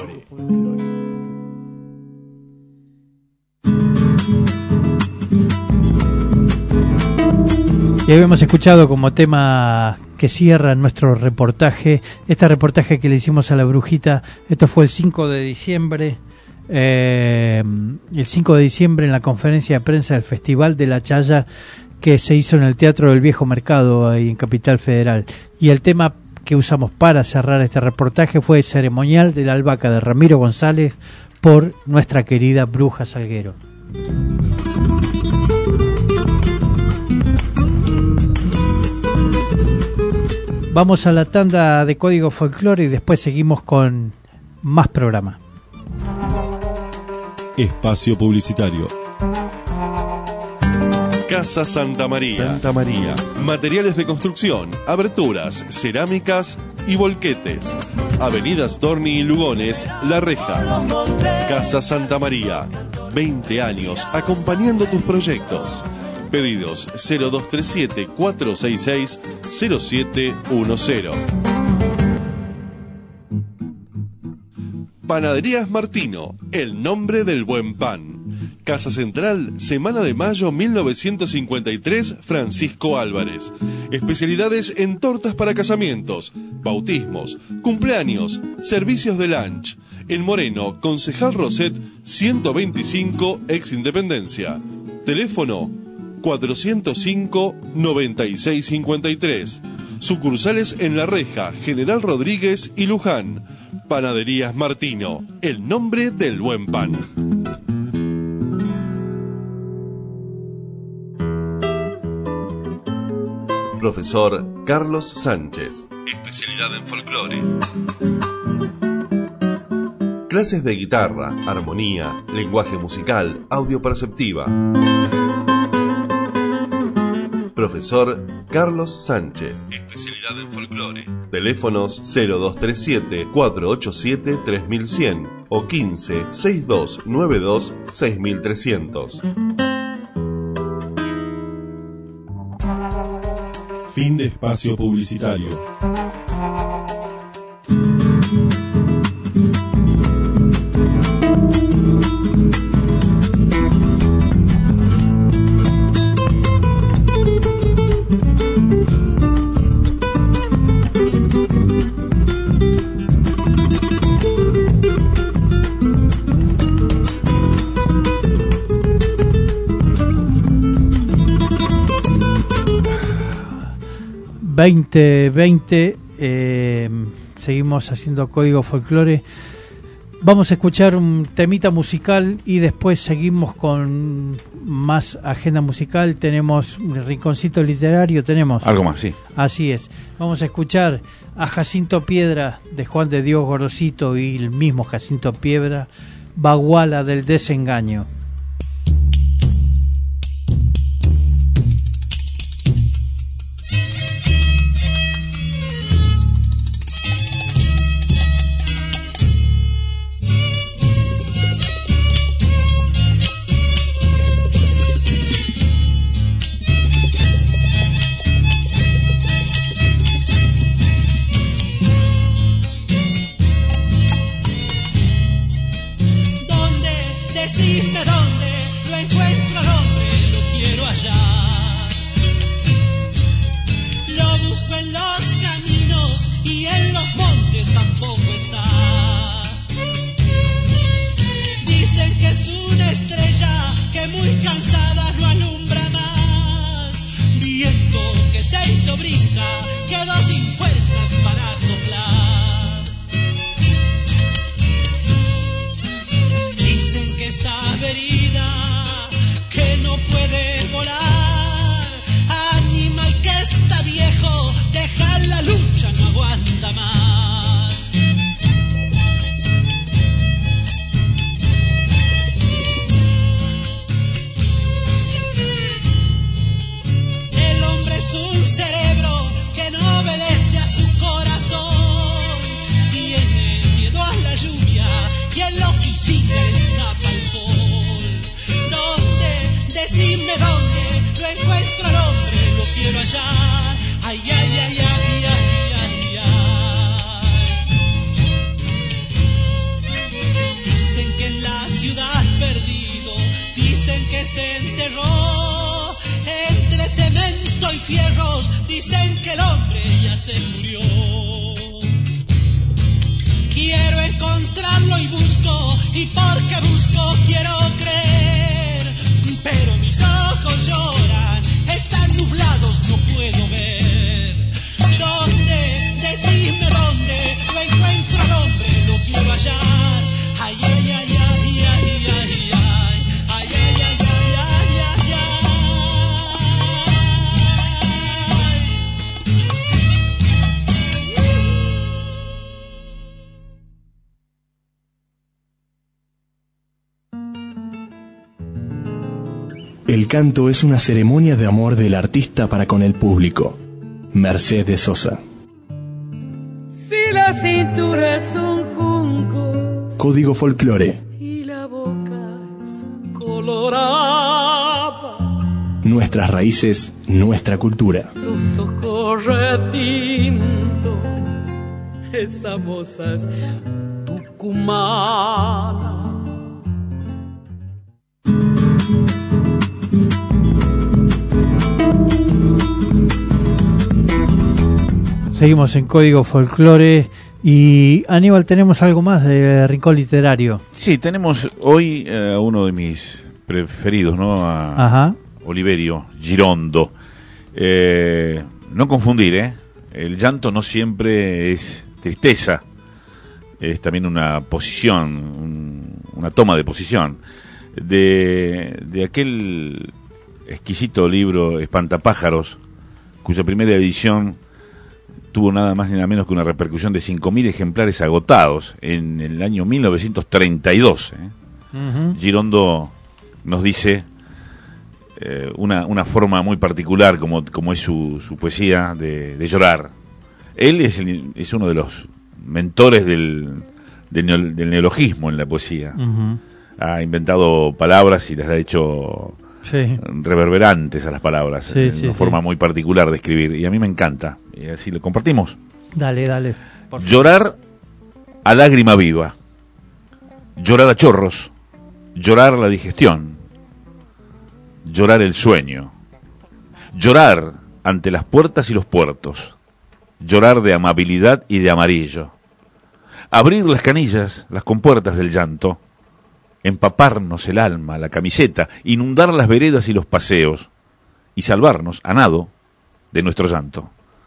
Y habíamos escuchado como tema que cierra nuestro reportaje, este reportaje que le hicimos a la Brujita. Esto fue el cinco de diciembre, eh, el cinco de diciembre en la conferencia de prensa del Festival de la Chaya que se hizo en el Teatro del Viejo Mercado ahí en Capital Federal. Y el tema que usamos para cerrar este reportaje fue el Ceremonial de la Albahaca de Ramiro González por nuestra querida Bruja Salguero. Vamos a la tanda de Código Folclore y después seguimos con más programa. Espacio publicitario. Casa Santa María. Santa María. Materiales de construcción, aberturas, cerámicas y volquetes. Avenida Storni y Lugones, La Reja. Casa Santa María. veinte años acompañando tus proyectos. Pedidos cero dos tres siete, cuatro seis seis, cero siete uno cero. Panaderías Martino, el nombre del buen pan. Casa Central, Semana de Mayo mil novecientos cincuenta y tres, Francisco Álvarez. Especialidades en tortas para casamientos, bautismos, cumpleaños, servicios de lunch. En Moreno, Concejal Roset, ciento veinticinco, ex Independencia. Teléfono cuatrocientos cinco, noventa y seis cincuenta y tres. Sucursales en La Reja, General Rodríguez y Luján. Panaderías Martino, el nombre del buen pan. Profesor Carlos Sánchez. Especialidad en folclore. Clases de guitarra, armonía, lenguaje musical, audio perceptiva. Profesor Carlos Sánchez. Especialidad en folclore. Teléfonos cero dos tres siete, cuatro ocho siete, tres mil cien o quince, sesenta y dos noventa y dos, seis mil trescientos. Fin de espacio publicitario. veinte veinte. Eh, seguimos haciendo Código Folclore. Vamos a escuchar un temita musical y después seguimos con más agenda musical. Tenemos un rinconcito literario, tenemos algo más, sí. Así es. Vamos a escuchar a Jacinto Piedra de Juan de Dios Gorosito y el mismo Jacinto Piedra, Baguala del Desengaño. Decidme dónde lo encuentro al hombre, lo quiero hallar. Lo busco en los caminos y en los montes tampoco está. Dicen que es una estrella que muy cansada no alumbra más. Viento que se hizo brisa, quedó sin fuerzas para soplar. Esa verida que no puede volar, animal que está viejo, deja la lucha, no aguanta más. El hombre es un cerebro que no obedece a su corazón, tiene miedo a la lluvia y en la oficina escapa el sol. ¿Dónde? Decime dónde lo encuentro al hombre, lo quiero hallar. Ay, ay, ay, ay, ay, ay, ay. Dicen que en la ciudad perdido, dicen que se enterró entre cemento y fierros, dicen que el hombre ya se murió. Quiero encontrarlo y busco, y porque busco quiero creer, pero mis ojos lloran, están nublados, no puedo ver. ¿Dónde? Decime dónde lo encuentro al hombre, lo quiero hallar. Ay, ay, ay, ay, ay, ay, ay, ay, ay, ay, ay, ay, ay, ay. El canto es una ceremonia de amor del artista para con el público. Mercedes Sosa. Si la cintura es un junco Código Folclore. y la boca es colorada, Nuestras raíces, nuestra cultura. los ojos retintos, esa moza es tucumana. Seguimos en Código Folclore y Aníbal, tenemos algo más de Rincón Literario. Sí, tenemos hoy a uh, uno de mis preferidos, ¿no? A Ajá. Oliverio Girondo. Eh, no confundir, ¿eh? El llanto no siempre es tristeza, es también una posición, un, una toma de posición. De, de aquel exquisito libro Espantapájaros, cuya primera edición tuvo nada más ni nada menos que una repercusión de cinco mil ejemplares agotados en el año mil novecientos treinta y dos. ¿eh? Uh-huh. Girondo nos dice eh, una, una forma muy particular, como, como es su, su poesía, de, de llorar. Él es, el, es uno de los mentores del, del, neo, del neologismo en la poesía. Uh-huh. Ha inventado palabras y las ha hecho sí. reverberantes a las palabras, sí, en sí, una sí. forma muy particular de escribir, y a mí me encanta, y así lo compartimos. Dale, dale. Llorar a lágrima viva, llorar a chorros, llorar la digestión, llorar el sueño, llorar ante las puertas y los puertos, llorar de amabilidad y de amarillo, abrir las canillas, las compuertas del llanto, empaparnos el alma, la camiseta, inundar las veredas y los paseos, y salvarnos, a nado, de nuestro llanto.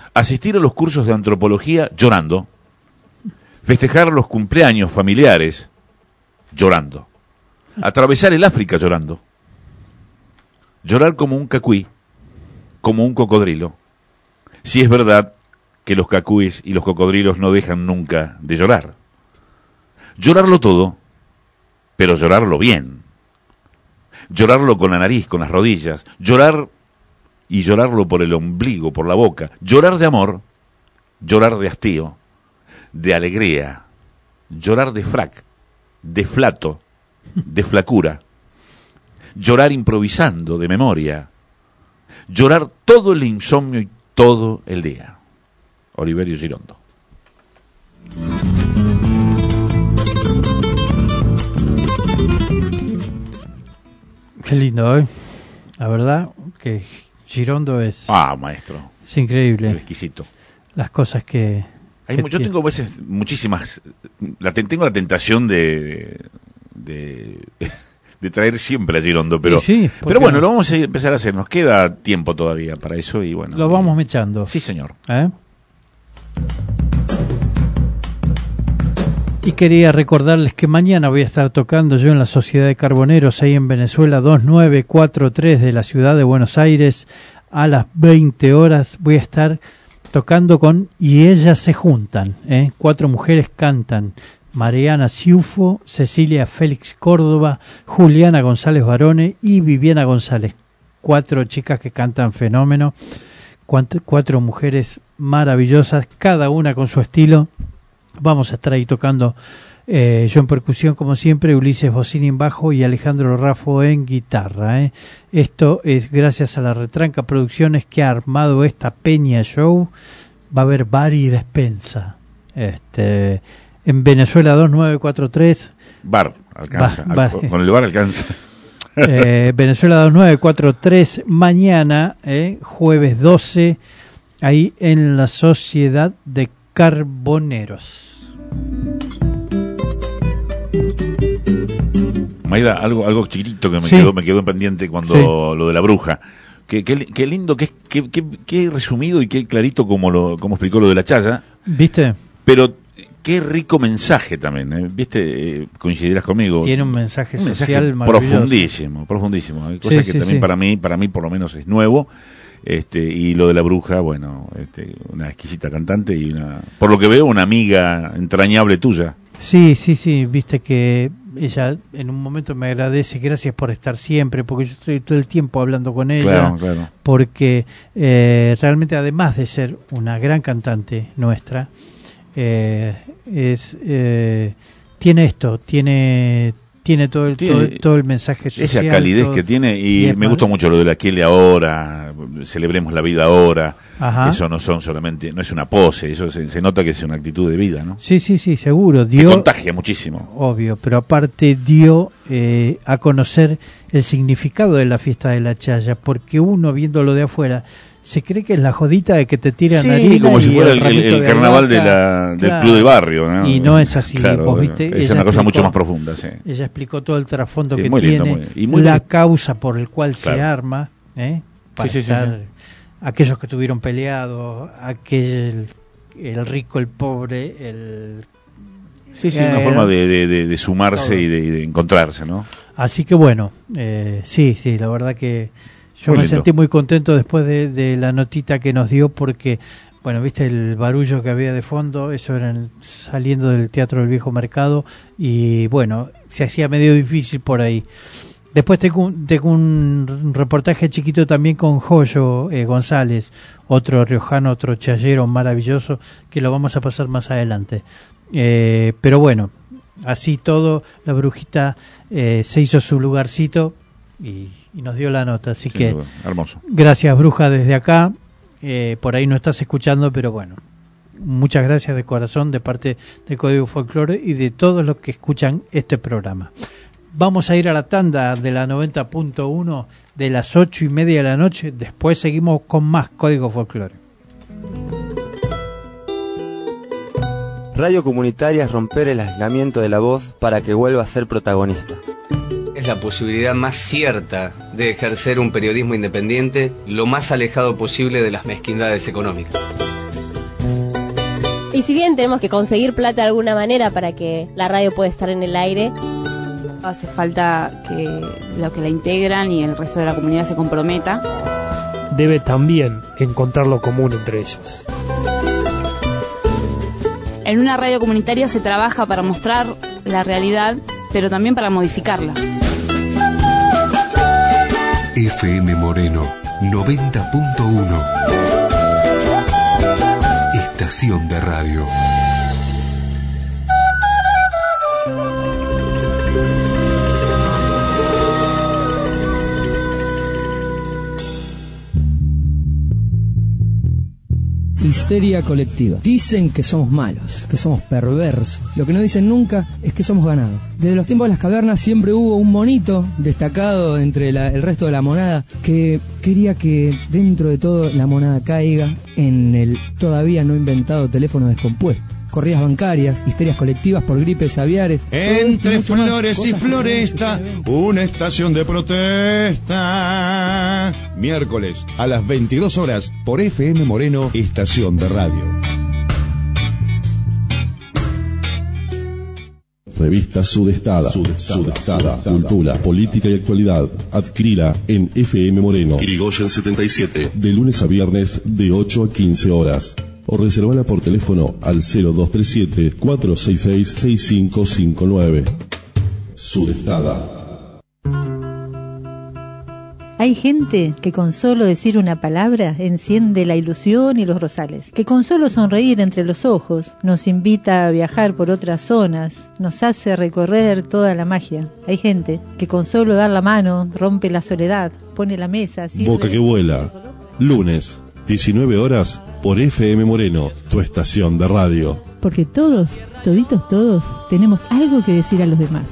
asistir a los cursos de antropología llorando, festejar los cumpleaños familiares llorando, atravesar el África llorando, llorar como un cacuí, como un cocodrilo, si es verdad que los cacuís y los cocodrilos no dejan nunca de llorar. Llorarlo todo, pero llorarlo bien. Llorarlo con la nariz, con las rodillas, llorar y llorarlo por el ombligo, por la boca, llorar de amor, llorar de hastío, de alegría, llorar de frac, de flato, de flacura, llorar improvisando, de memoria, llorar todo el insomnio y todo el día. Oliverio Girondo. Qué lindo, ¿eh? La verdad que Girondo es... Ah, maestro. Es increíble. Exquisito. Las cosas que... Hay, que yo tiene. tengo a veces muchísimas... La, tengo la tentación de... de de traer siempre a Girondo, pero sí, pero bueno, no? lo vamos a empezar a hacer, nos queda tiempo todavía para eso y bueno. Lo vamos mechando. Sí, señor. ¿Eh? Y quería recordarles que mañana voy a estar tocando yo en la Sociedad de Carboneros, ahí en Venezuela dos nueve cuatro tres de la ciudad de Buenos Aires, a las veinte horas voy a estar tocando con Y ellas se juntan, ¿eh? Cuatro mujeres cantan: Mariana Ciufo, Cecilia Félix Córdoba, Juliana González Barone y Viviana González. Cuatro chicas que cantan fenómeno, cuatro, cuatro mujeres maravillosas, cada una con su estilo. Vamos a estar ahí tocando, eh, yo en percusión como siempre, Ulises Bocini en bajo y Alejandro Raffo en guitarra. ¿eh? Esto es gracias a la Retranca Producciones que ha armado esta Peña Show. Va a haber bar y despensa. Este... En Venezuela dos nueve cuatro tres. Bar, alcanza. Bar, bar. Al, con el bar alcanza. Eh, Venezuela dos nueve cuatro tres, mañana, eh, jueves doce, ahí en la Sociedad de Carboneros. Maida, algo algo chiquitito que me, sí. quedó, me quedó pendiente cuando sí. lo de la bruja. Qué, qué, qué lindo, qué, qué, qué, qué resumido y qué clarito como, lo, como explicó lo de la chaya. ¿Viste? Pero... Qué rico mensaje también, ¿eh? ¿Viste? Eh, coincidirás conmigo. Tiene un mensaje un social mensaje maravilloso. Profundísimo, profundísimo. Hay cosas sí, que sí, también sí. para mí, para mí por lo menos es nuevo. Este, y lo de la bruja, bueno, este, una exquisita cantante y una, por lo que veo, una amiga entrañable tuya. Sí, sí, sí, viste que ella en un momento me agradece, gracias por estar siempre, porque yo estoy todo el tiempo hablando con ella, claro, claro. porque eh, realmente además de ser una gran cantante nuestra, Eh, es eh, tiene esto, tiene tiene todo el tiene todo, todo el mensaje social, esa calidez todo, que tiene y, y me más... gusta mucho lo de la Kele ahora, celebremos la vida ahora. Ajá. Eso no son solamente, no es una pose, eso se, se nota que es una actitud de vida, ¿no? Sí, sí, sí, seguro. Dio, que contagia muchísimo. Obvio, pero aparte dio eh, a conocer el significado de la fiesta de la chaya, porque uno viéndolo de afuera se cree que es la jodita de que te tiran sí, harina como si fuera el, el, el de carnaval albahaca, de la, del claro. club del barrio, ¿no? Y no es así, claro, vos viste. Es ella una cosa explicó, mucho más profunda, sí. Ella explicó todo el trasfondo sí, que muy tiene, lindo, muy, y muy la lindo. causa por el cual claro. se arma, ¿eh? Para sí, sí, estar, sí, sí. aquellos que estuvieron peleados, aquel, el rico, el pobre, el... Sí, sí, eh, una forma de, de, de, de sumarse y de, de encontrarse, ¿no? Así que bueno, eh, sí, sí, la verdad que yo muy me lindo. sentí muy contento después de, de la notita que nos dio porque, bueno, viste el barullo que había de fondo, eso era el, saliendo del Teatro del Viejo Mercado y bueno, se hacía medio difícil por ahí. Después tengo, tengo un reportaje chiquito también con Joyo eh, González, otro riojano, otro chayero maravilloso, que lo vamos a pasar más adelante. Eh, pero bueno, así todo, la brujita eh, se hizo su lugarcito y, y nos dio la nota, así sí, que hermoso. Gracias, bruja, desde acá. Eh, por ahí no estás escuchando, pero bueno, muchas gracias de corazón de parte de Código Folclore y de todos los que escuchan este programa. Vamos a ir a la tanda de la noventa punto uno de las ocho y media de la noche. Después seguimos con más Código Folclore. Radio comunitaria es romper el aislamiento de la voz para que vuelva a ser protagonista. Es la posibilidad más cierta de ejercer un periodismo independiente lo más alejado posible de las mezquindades económicas. Y si bien tenemos que conseguir plata de alguna manera para que la radio pueda estar en el aire, hace falta que los que la integran y el resto de la comunidad se comprometa. Debe también encontrar lo común entre ellos. En una radio comunitaria se trabaja para mostrar la realidad, pero también para modificarla. F M Moreno noventa punto uno. Estación de radio. Histeria colectiva. Dicen que somos malos, que somos perversos. Lo que no dicen nunca es que somos ganados. Desde los tiempos de las cavernas siempre hubo un monito destacado entre la, el resto de la monada que quería que dentro de todo la monada caiga en el todavía no inventado teléfono descompuesto. Corridas bancarias, histerias colectivas por gripes aviares. Entre flores y floresta, una estación de protesta. Miércoles a las veintidós horas por F M Moreno, estación de radio. Revista Sudestada. Sudestada. Sudestada. Cultura, política y actualidad. Adquirila en F M Moreno. Irigoyen setenta y siete. De lunes a viernes de ocho a quince horas. O reservala por teléfono al cero dos tres siete, cuatro seis seis, seis cinco cinco nueve. Sudestada. Hay gente que con solo decir una palabra enciende la ilusión y los rosales, que con solo sonreír entre los ojos nos invita a viajar por otras zonas, nos hace recorrer toda la magia. Hay gente que con solo dar la mano rompe la soledad, pone la mesa... Sirve... Boca que vuela. Lunes, diecinueve horas, por F M Moreno, tu estación de radio. Porque todos, toditos todos, tenemos algo que decir a los demás.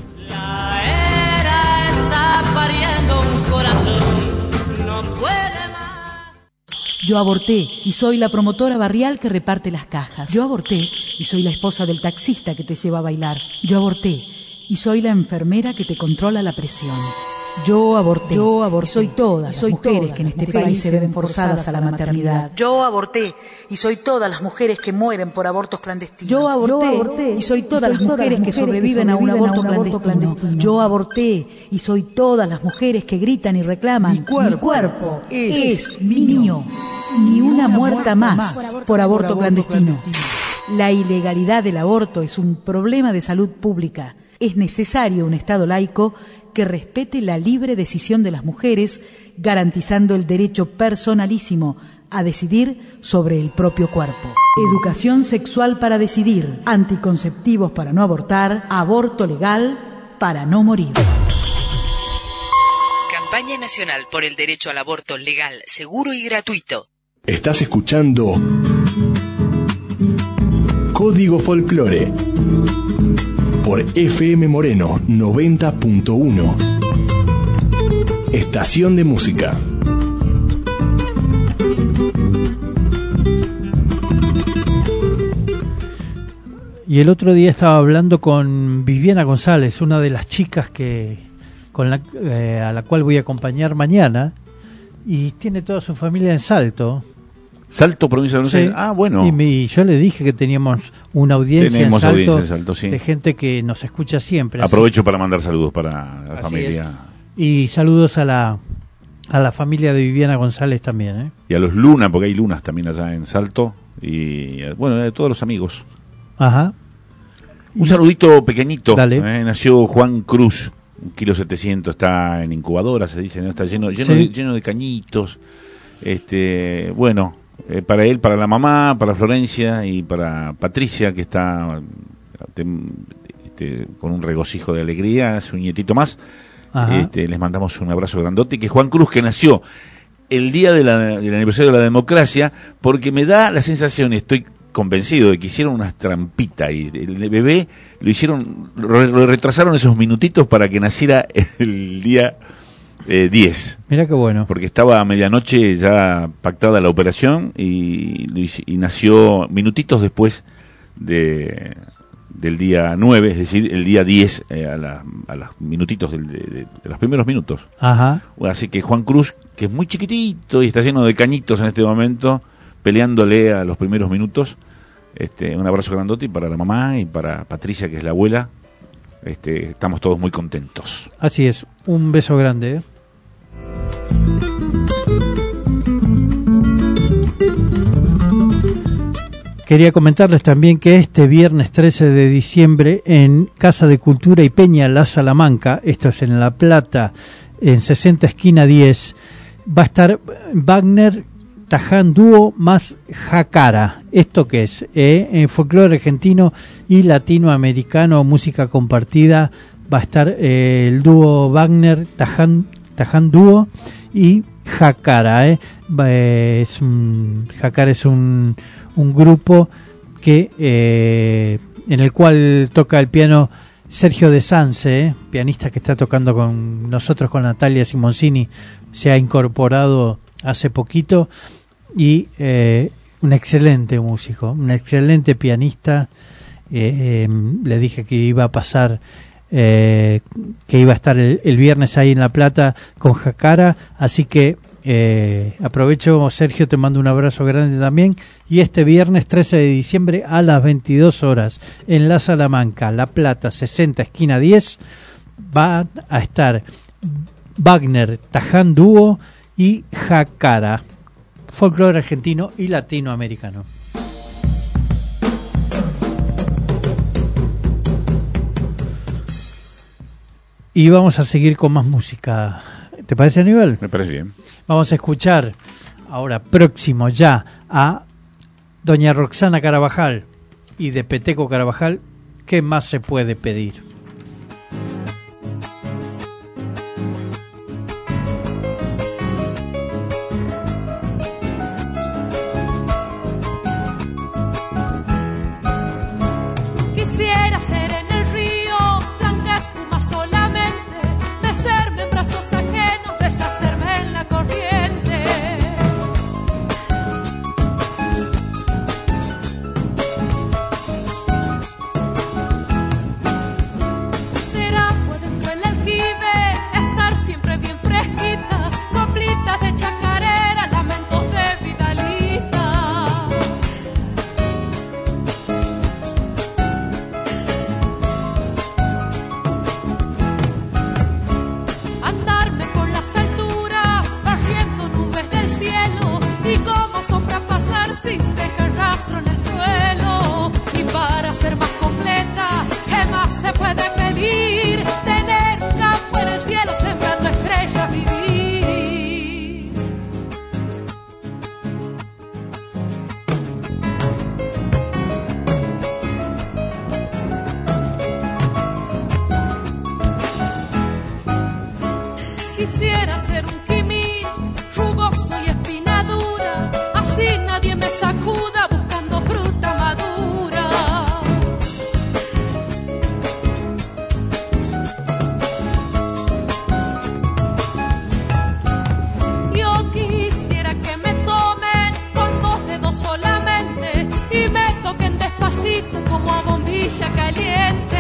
Yo aborté y soy la promotora barrial que reparte las cajas. Yo aborté y soy la esposa del taxista que te lleva a bailar. Yo aborté y soy la enfermera que te controla la presión. Yo aborté. Yo aborté. Y soy todas las mujeres que en este país se ven forzadas a la maternidad. Yo aborté y soy todas las mujeres que mueren por abortos clandestinos. Yo aborté y soy todas las mujeres que sobreviven a un aborto clandestino. Yo aborté y soy todas las mujeres que gritan y reclaman. Mi cuerpo, mi cuerpo es, es mío. Ni una muerta más por aborto clandestino. La ilegalidad del aborto es un problema de salud pública. Es necesario un Estado laico que respete la libre decisión de las mujeres, garantizando el derecho personalísimo a decidir sobre el propio cuerpo. Educación sexual para decidir, anticonceptivos para no abortar, aborto legal para no morir. Campaña Nacional por el Derecho al Aborto Legal, Seguro y Gratuito. Estás escuchando Código Folclore por F M Moreno noventa punto uno. Estación de música. Y el otro día estaba hablando con Viviana González, una de las chicas que con la, eh, a la cual voy a acompañar mañana, y tiene toda su familia en Salto. Salto, provincia de Buenos Aires. Sí. Ah, bueno. Y, me, y yo le dije que teníamos una audiencia, Tenemos en, Salto, audiencia en Salto, sí, de gente que nos escucha siempre. Aprovecho así. para mandar saludos para la Así familia. Es. Y saludos a la a la familia de Viviana González también, ¿eh? Y a los Luna, porque hay lunas también allá en Salto. Y bueno, a todos los amigos. Ajá. Un saludito pequeñito. Dale. Eh, nació Juan Cruz, un kilo setecientos, está en incubadora, se dice, ¿no? Está lleno, lleno, Sí. de, lleno de cañitos. Este, bueno, eh, para él, para la mamá, para Florencia y para Patricia, que está te, este, con un regocijo de alegría, su nietito más. Este, les mandamos un abrazo grandote. Que Juan Cruz, que nació el día de la, del aniversario de la democracia, porque me da la sensación, y estoy convencido de que hicieron unas trampitas y el bebé lo hicieron, lo retrasaron esos minutitos para que naciera el día eh, diez. Mira qué bueno. Porque estaba a medianoche ya pactada la operación y, y nació minutitos después de del día nueve, es decir, el día diez, eh, a, la, a los minutitos del, de, de, de los primeros minutos. Ajá. Así que Juan Cruz, que es muy chiquitito y está lleno de cañitos en este momento, peleándole a los primeros minutos, Este, un abrazo grandote y para la mamá y para Patricia, que es la abuela. Este, estamos todos muy contentos. Así es, un beso grande, ¿eh? Quería comentarles también que este viernes trece de diciembre en Casa de Cultura y Peña La Salamanca, esto es en La Plata, en sesenta esquina diez, va a estar Wagner Taján Dúo más Jacara. ¿Esto qué es? Eh, en folclore argentino y latinoamericano, música compartida, va a estar eh, el dúo Wagner Taján, Taján Dúo y Jacara. Eh. Eh, es un, Jacara es un, un grupo que eh, en el cual toca el piano Sergio de Sanse, eh, pianista que está tocando con nosotros, con Natalia Simoncini, se ha incorporado hace poquito, y eh, un excelente músico, un excelente pianista. Eh, eh, le dije que iba a pasar, eh, que iba a estar el, el viernes ahí en La Plata con Jacara, así que eh, aprovecho, Sergio, te mando un abrazo grande también. Y este viernes trece de diciembre a las veintidós horas en La Salamanca, La Plata, sesenta esquina diez, va a estar Wagner Taján Dúo y Jacara, folclore argentino y latinoamericano. Y vamos a seguir con más música. ¿Te parece, Aníbal? Me parece bien. Vamos a escuchar ahora, próximo ya, a doña Roxana Carabajal y de Peteco Carabajal. ¿Qué más se puede pedir? Quisiera ser en el río, blanca espuma solamente, mecerme en brazos ajenos, deshacerme en la corriente. Ser agua dentro del aljibe, estar siempre bien fresquita, coplitas de chacarera, lamentos de Vidalita. Andarme por las alturas, barriendo nubes del cielo, y como sombra pasar sin dejar rastro en el suelo. Y para ser más completa, ¿qué más se puede pedir? Tener un campo en el cielo, sembrando estrellas, vivir. Quisiera ser un quimil, rugoso y espinadura, así nadie me sacuda buscando fruta madura. Yo quisiera que me tomen con dos dedos solamente y me toquen despacito como a bombilla caliente.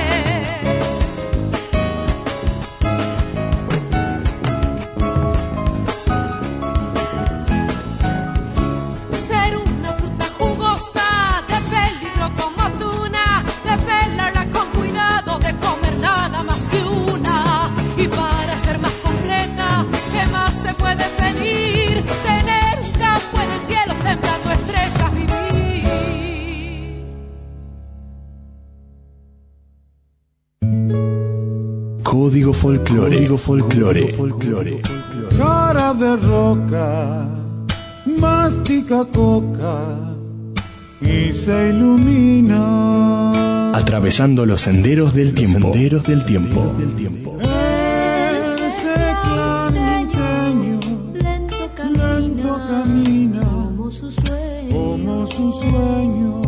Ser una fruta jugosa, de peligro como tuna, de pelarla con cuidado, de comer nada más que una. Y para ser más completa, ¿qué más se puede pedir? Tener un campo en el cielo, sembrando estrellas, vivir. Código folclore. Código folclore. folclore. Cara de roca, mastica coca y se ilumina. Atravesando los senderos del tiempo. Senderos del tiempo. Ese clanteño lento camina, como su sueño, como su sueño.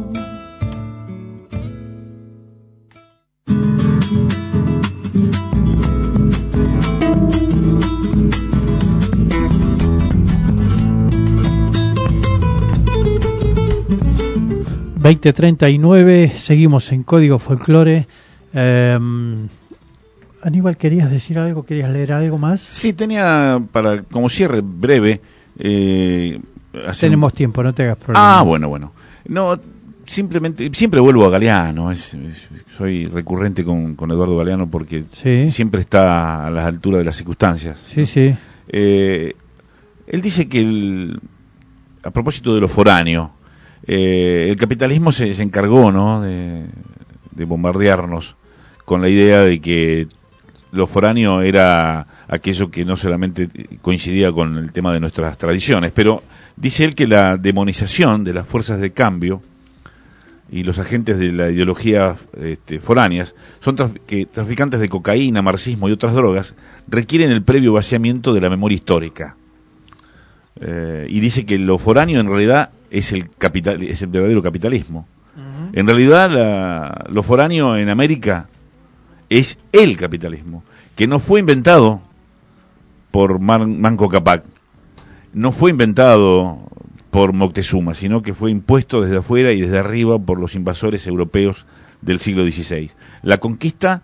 veinte treinta y nueve, seguimos en Código Folclore. Eh, Aníbal, ¿querías decir algo? ¿Querías leer algo más? Sí, tenía, para como cierre breve... Eh, Tenemos un... tiempo, no te hagas problema. Ah, bueno, bueno. No, simplemente, siempre vuelvo a Galeano, es, es, soy recurrente con, con Eduardo Galeano porque sí. siempre está a la altura de las circunstancias. Sí, ¿no? sí. Eh, él dice que, el, a propósito de lo foráneo, eh, el capitalismo se, se encargó, ¿no?, de, de bombardearnos con la idea de que lo foráneo era aquello que no solamente coincidía con el tema de nuestras tradiciones, pero dice él que la demonización de las fuerzas de cambio y los agentes de la ideología este, foráneas son traf que traficantes de cocaína, marxismo y otras drogas requieren el previo vaciamiento de la memoria histórica. Eh, y dice que lo foráneo en realidad es el capital, es el verdadero capitalismo. Uh-huh. En realidad la, lo foráneo en América es el capitalismo, que no fue inventado por Man Manco Cápac, no fue inventado por Moctezuma, sino que fue impuesto desde afuera y desde arriba por los invasores europeos del siglo dieciséis. La conquista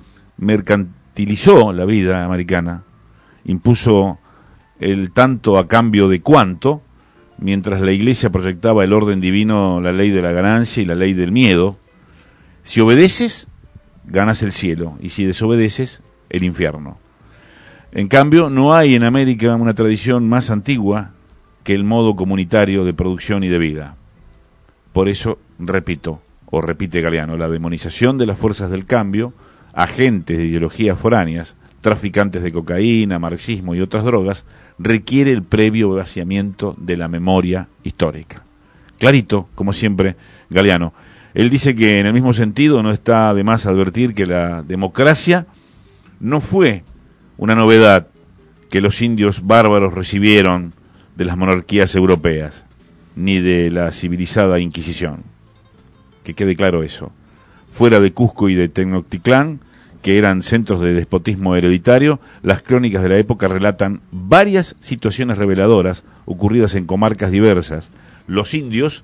mercantilizó la vida americana, impuso el tanto a cambio de cuánto, mientras la Iglesia proyectaba el orden divino, la ley de la ganancia y la ley del miedo. Si obedeces, ganas el cielo, y si desobedeces, el infierno. En cambio, no hay en América una tradición más antigua que el modo comunitario de producción y de vida. Por eso, repito, o repite Galeano, la demonización de las fuerzas del cambio, agentes de ideologías foráneas, traficantes de cocaína, marxismo y otras drogas, requiere el previo vaciamiento de la memoria histórica. Clarito, como siempre, Galeano. Él dice que en el mismo sentido no está de más advertir que la democracia no fue una novedad que los indios bárbaros recibieron de las monarquías europeas, ni de la civilizada Inquisición. Que quede claro eso. Fuera de Cusco y de Tenochtitlán, que eran centros de despotismo hereditario, las crónicas de la época relatan varias situaciones reveladoras ocurridas en comarcas diversas. Los indios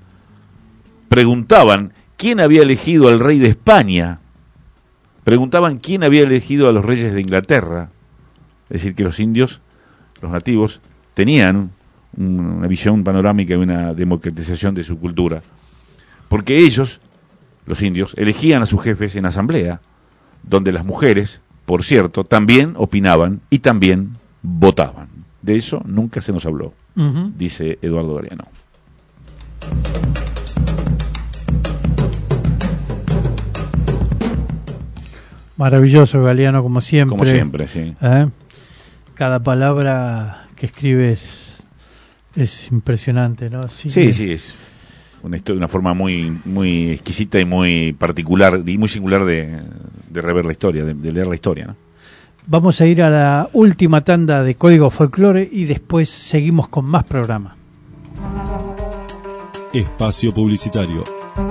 preguntaban quién había elegido al rey de España, preguntaban quién había elegido a los reyes de Inglaterra. Es decir, que los indios, los nativos, tenían una visión panorámica y una democratización de su cultura, porque ellos, los indios, elegían a sus jefes en asamblea, donde las mujeres, por cierto, también opinaban y también votaban. De eso nunca se nos habló, uh-huh. dice Eduardo Galeano. Maravilloso, Galeano, como siempre. Como siempre, sí. ¿Eh? Cada palabra que escribes es impresionante, ¿no? Sí, sí, sí, es una historia, una forma muy muy exquisita y muy particular y muy singular de, de rever la historia, de, de leer la historia, ¿no? Vamos a ir a la última tanda de Código Folclore y después seguimos con más programa. Espacio publicitario.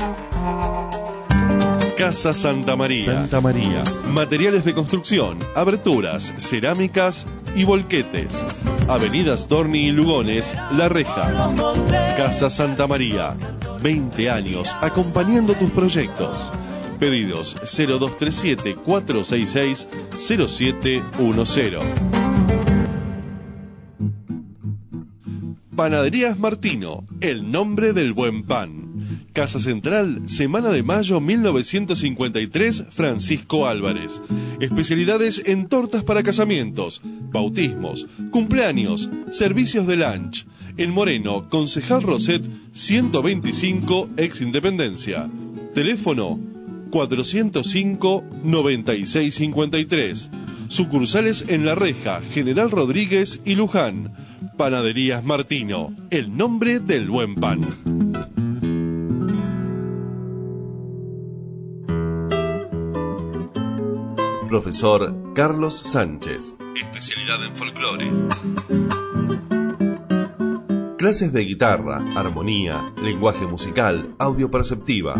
Casa Santa María. Santa María. Materiales de construcción, aberturas, cerámicas y volquetes. Avenida Storni y Lugones, La Reja. Casa Santa María. veinte años acompañando tus proyectos. Pedidos cero dos tres siete, cuatro seis seis, cero siete uno cero. Panaderías Martino, el nombre del buen pan. Casa Central, Semana de Mayo mil novecientos cincuenta y tres, Francisco Álvarez. Especialidades en tortas para casamientos, bautismos, cumpleaños, servicios de lunch. En Moreno, Concejal Roset, ciento veinticinco, ex Independencia. Teléfono cuatrocientos cinco, noventa y seis cincuenta y tres. Sucursales en La Reja, General Rodríguez y Luján. Panaderías Martino, el nombre del buen pan. Profesor Carlos Sánchez. Especialidad en folclore. Clases de guitarra, armonía, lenguaje musical, audio perceptiva.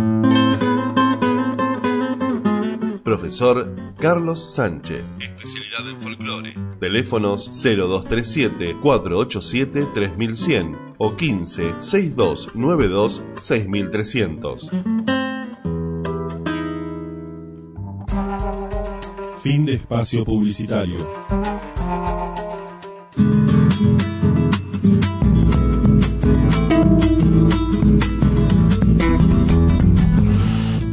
Profesor Carlos Sánchez. Especialidad en folclore. Teléfonos cero dos tres siete, cuatro ocho siete, tres mil cien o quince, sesenta y dos noventa y dos, seis mil trescientos. Fin de espacio publicitario.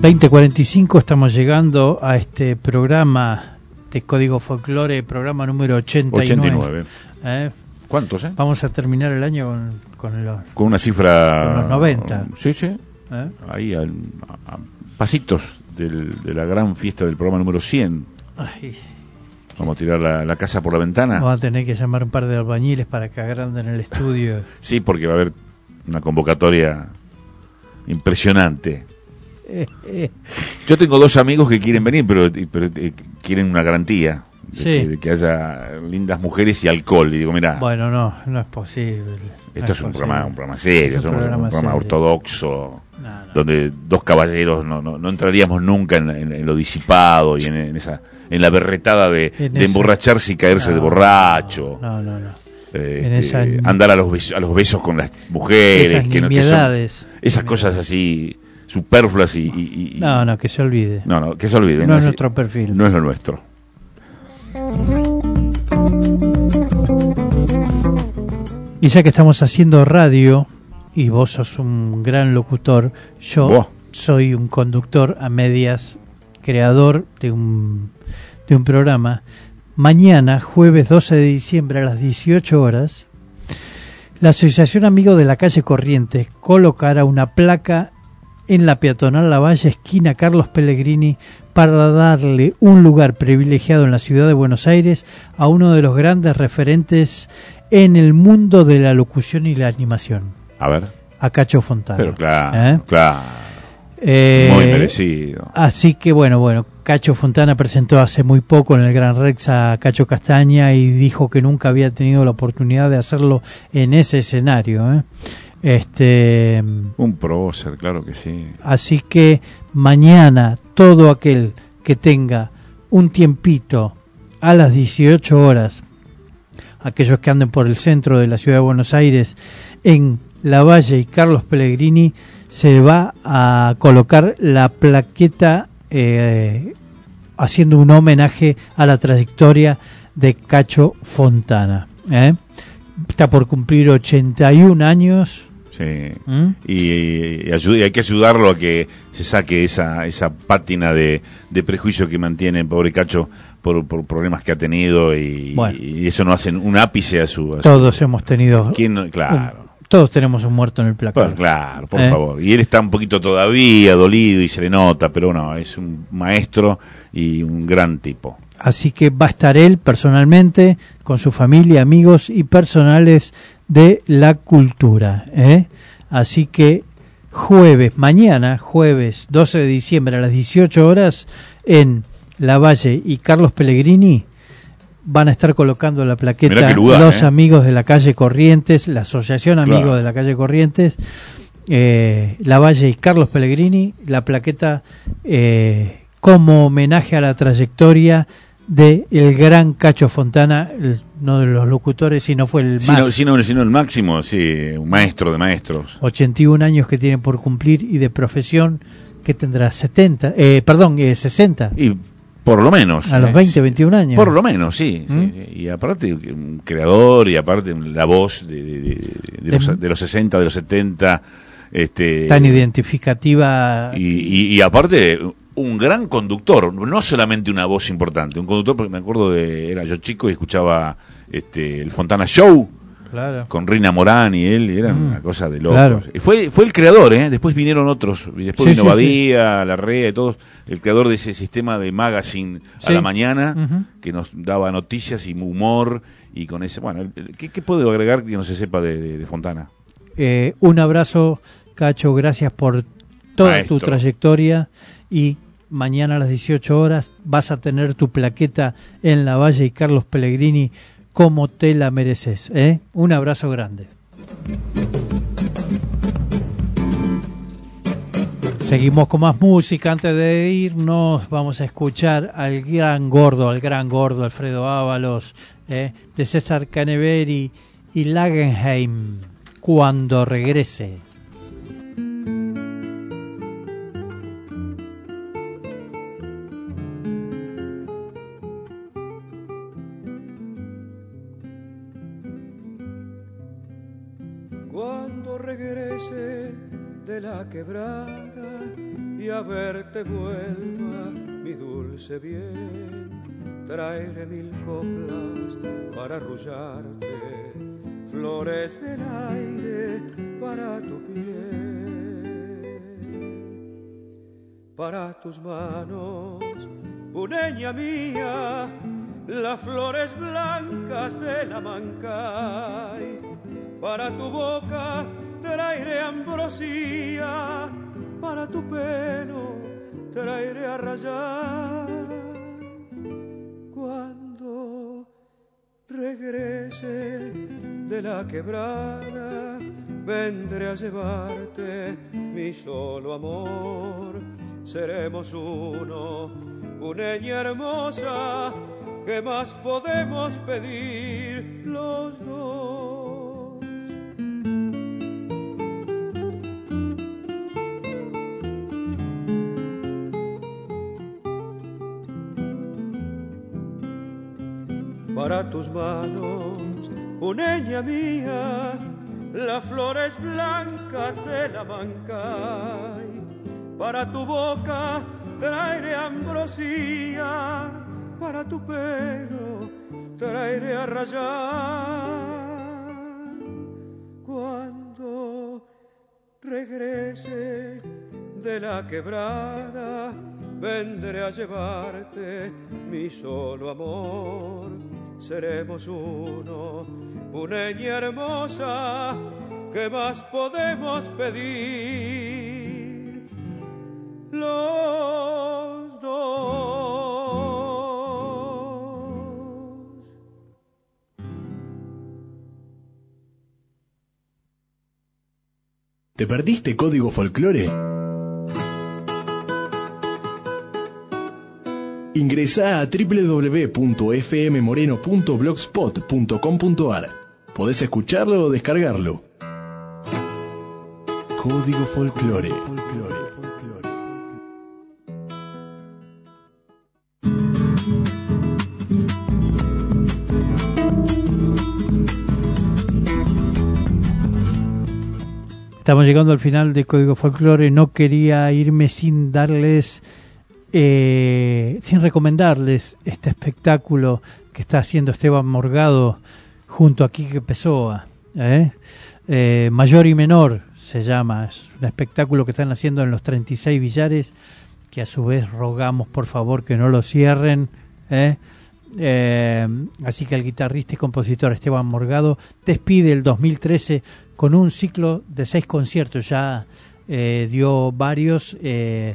veinte cuarenta y cinco, estamos llegando a este programa de Código Folclore, programa número ochenta y nueve. ochenta y nueve. ¿Eh? ¿Cuántos, eh? Vamos a terminar el año con, con, los, con una cifra... con los noventa. Sí, sí. ¿Eh? Ahí a, a pasitos del, de la gran fiesta del programa número cien. Ay. Vamos a tirar la, la casa por la ventana. Vamos a tener que llamar un par de albañiles para que agranden el estudio. Sí, porque va a haber una convocatoria impresionante. Eh, eh. Yo tengo dos amigos que quieren venir, pero, pero eh, quieren una garantía de, sí. que, de que haya lindas mujeres y alcohol. Y digo, mira, bueno, no, no es posible. Esto no es, es un posible. programa, un programa serio, es un un programa, un programa serio. ortodoxo, no, no. donde dos caballeros no, no, no entraríamos nunca en, en, en lo disipado y en, en esa en la berretada de, de esa... emborracharse y caerse no, de borracho. No, no, no. Eh, en este, esa... andar a los besos, a los besos con las mujeres, esas que no, que nimiedades. son, esas cosas así superfluas y, y, y no, no, que se olvide. No, no, que se olvide. No, no es así, nuestro perfil. No es lo nuestro. Y ya que estamos haciendo radio y vos sos un gran locutor, yo Buah. soy un conductor a medias, creador de un de un programa. Mañana, jueves doce de diciembre a las dieciocho horas, la Asociación Amigos de la Calle Corrientes colocará una placa en la peatonal Lavalle, esquina Carlos Pellegrini, para darle un lugar privilegiado en la ciudad de Buenos Aires a uno de los grandes referentes en el mundo de la locución y la animación. A ver. A Cacho Fontana. Pero claro, ¿Eh? claro. Eh, muy merecido. Así que bueno, bueno, Cacho Fontana presentó hace muy poco en el Gran Rex a Cacho Castaña y dijo que nunca había tenido la oportunidad de hacerlo en ese escenario, ¿eh? Este, un prócer, claro que sí. Así que mañana todo aquel que tenga un tiempito a las dieciocho horas, aquellos que anden por el centro de la ciudad de Buenos Aires, en Lavalle y Carlos Pellegrini, se va a colocar la plaqueta eh, haciendo un homenaje a la trayectoria de Cacho Fontana. ¿eh? Está por cumplir ochenta y un años. Sí. ¿Mm? Y, y, y hay que ayudarlo a que se saque esa esa pátina de, de prejuicio que mantiene el pobre Cacho por, por problemas que ha tenido y, bueno. y eso no hace un ápice a su... A todos su, hemos tenido... ¿quién no? Claro. Un, todos tenemos un muerto en el placar. Pues claro, por ¿Eh? favor. Y él está un poquito todavía dolido y se le nota, pero no, es un maestro y un gran tipo. Así que va a estar él personalmente, con su familia, amigos y personales de la cultura. ¿eh? Así que jueves, mañana, jueves doce de diciembre a las dieciocho horas, en Lavalle y Carlos Pellegrini, van a estar colocando la plaqueta lugar, los ¿eh? amigos de la calle Corrientes, la Asociación Amigos claro. de la calle Corrientes, eh, Lavalle y Carlos Pellegrini, la plaqueta eh, como homenaje a la trayectoria de el gran Cacho Fontana, el, no de los locutores, sino fue el si más. No, sino, sino el máximo, sí, un maestro de maestros. ochenta y un años que tiene por cumplir y de profesión que tendrá setenta, eh, perdón, eh, sesenta. Y por lo menos. A los eh, veinte, veintiún años. Por lo menos, sí. ¿Mm? sí, sí. Y aparte, un creador y aparte la voz de, de, de, de, los, de los sesenta, de los setenta. Este, tan identificativa. Y, y, y aparte, un gran conductor, no solamente una voz importante, un conductor, porque me acuerdo de, era yo chico y escuchaba este el Fontana Show, claro. con Rina Morán y él, y era mm, una cosa de locos. Claro. Y fue, fue el creador, ¿eh? Después vinieron otros, y después sí, vino sí, Badía, sí. Larrea y todos, el creador de ese sistema de magazine sí. a la mañana, uh-huh. que nos daba noticias y humor, y con ese, bueno, ¿qué, qué puedo agregar que no se sepa de, de, de Fontana? Eh, un abrazo, Cacho, gracias por toda Maestro. tu trayectoria y mañana a las dieciocho horas vas a tener tu plaqueta en Lavalle y Carlos Pellegrini como te la mereces. ¿eh? Un abrazo grande. Seguimos con más música. Antes de irnos vamos a escuchar al gran gordo, al gran gordo Alfredo Ábalos, ¿eh? de César Caneveri y Lagenheim, Cuando regrese. Cuando regrese de la quebrada y a verte vuelva, mi dulce bien. Traeré mil coplas para arrullarte, flores del aire para tu piel, para tus manos, puneña mía, las flores blancas de la Mancay. Para tu boca traeré ambrosía, para tu pelo traeré a rayar. Cuando regrese de la quebrada, vendré a llevarte mi solo amor. Seremos uno, puneña hermosa, ¿qué más podemos pedir los dos? Para tus manos, puneña mía, las flores blancas de la Mancay. Para tu boca traeré ambrosía, para tu pelo traeré a rayar. Cuando regrese de la quebrada, vendré a llevarte mi solo amor. Seremos uno, puneña hermosa, ¿qué más podemos pedir los dos? ¿Te perdiste Código Folclore? Ingresá a doble u doble u doble u punto f m moreno punto blogspot punto com punto a r. Podés escucharlo o descargarlo. Código Folclore. Estamos llegando al final de Código Folclore. No quería irme sin darles... Eh, sin recomendarles este espectáculo que está haciendo Esteban Morgado junto a Quique Pessoa, ¿eh? Eh, Mayor y Menor se llama, es un espectáculo que están haciendo en los treinta y seis billares, que a su vez rogamos por favor que no lo cierren, ¿eh? Eh, así que el guitarrista y compositor Esteban Morgado despide el dos mil trece con un ciclo de seis conciertos, ya eh, dio varios, eh,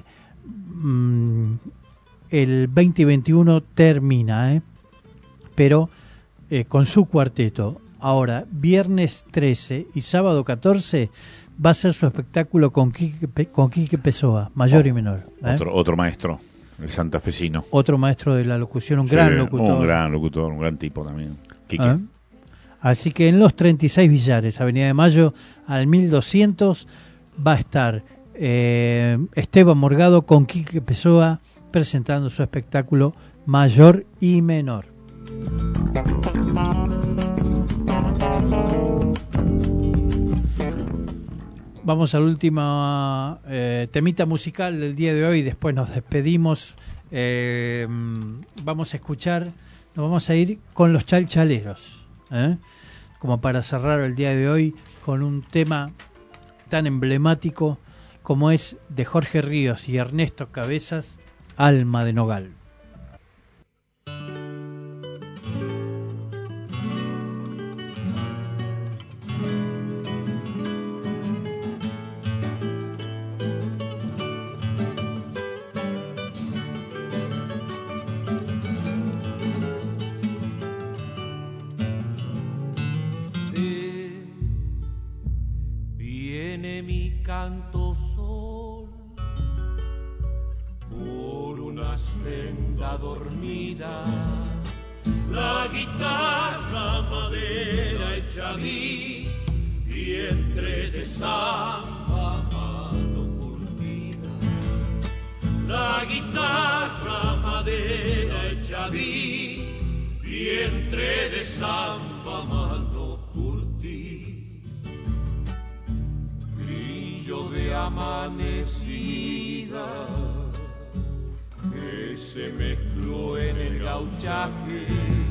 el veinte y veintiuno termina, ¿eh? pero eh, con su cuarteto. Ahora, viernes trece y sábado catorce va a ser su espectáculo con Quique, con Quique Pessoa, Mayor oh, y Menor. ¿eh? Otro, otro maestro, el santafesino. Otro maestro de la locución, un sí, gran locutor. Un gran locutor, un gran tipo también, Quique. ¿Eh? Así que en los treinta y seis billares, Avenida de Mayo al mil doscientos, va a estar Eh, Esteban Morgado con Quique Pessoa presentando su espectáculo Mayor y Menor. Vamos al último eh, temita musical del día de hoy, después nos despedimos. Eh, vamos a escuchar, nos vamos a ir con los Chalchaleros, ¿eh? como para cerrar el día de hoy con un tema tan emblemático como es de Jorge Ríos y Ernesto Cabezas, Alma de Nogal. Viene mi canto por una senda dormida, la guitarra madera hecha a mí, vientre de samba, mano curtida. La guitarra madera hecha a mí, vientre de samba, mano curtida. Brillo de amanecida que se mezcló en el gauchaje.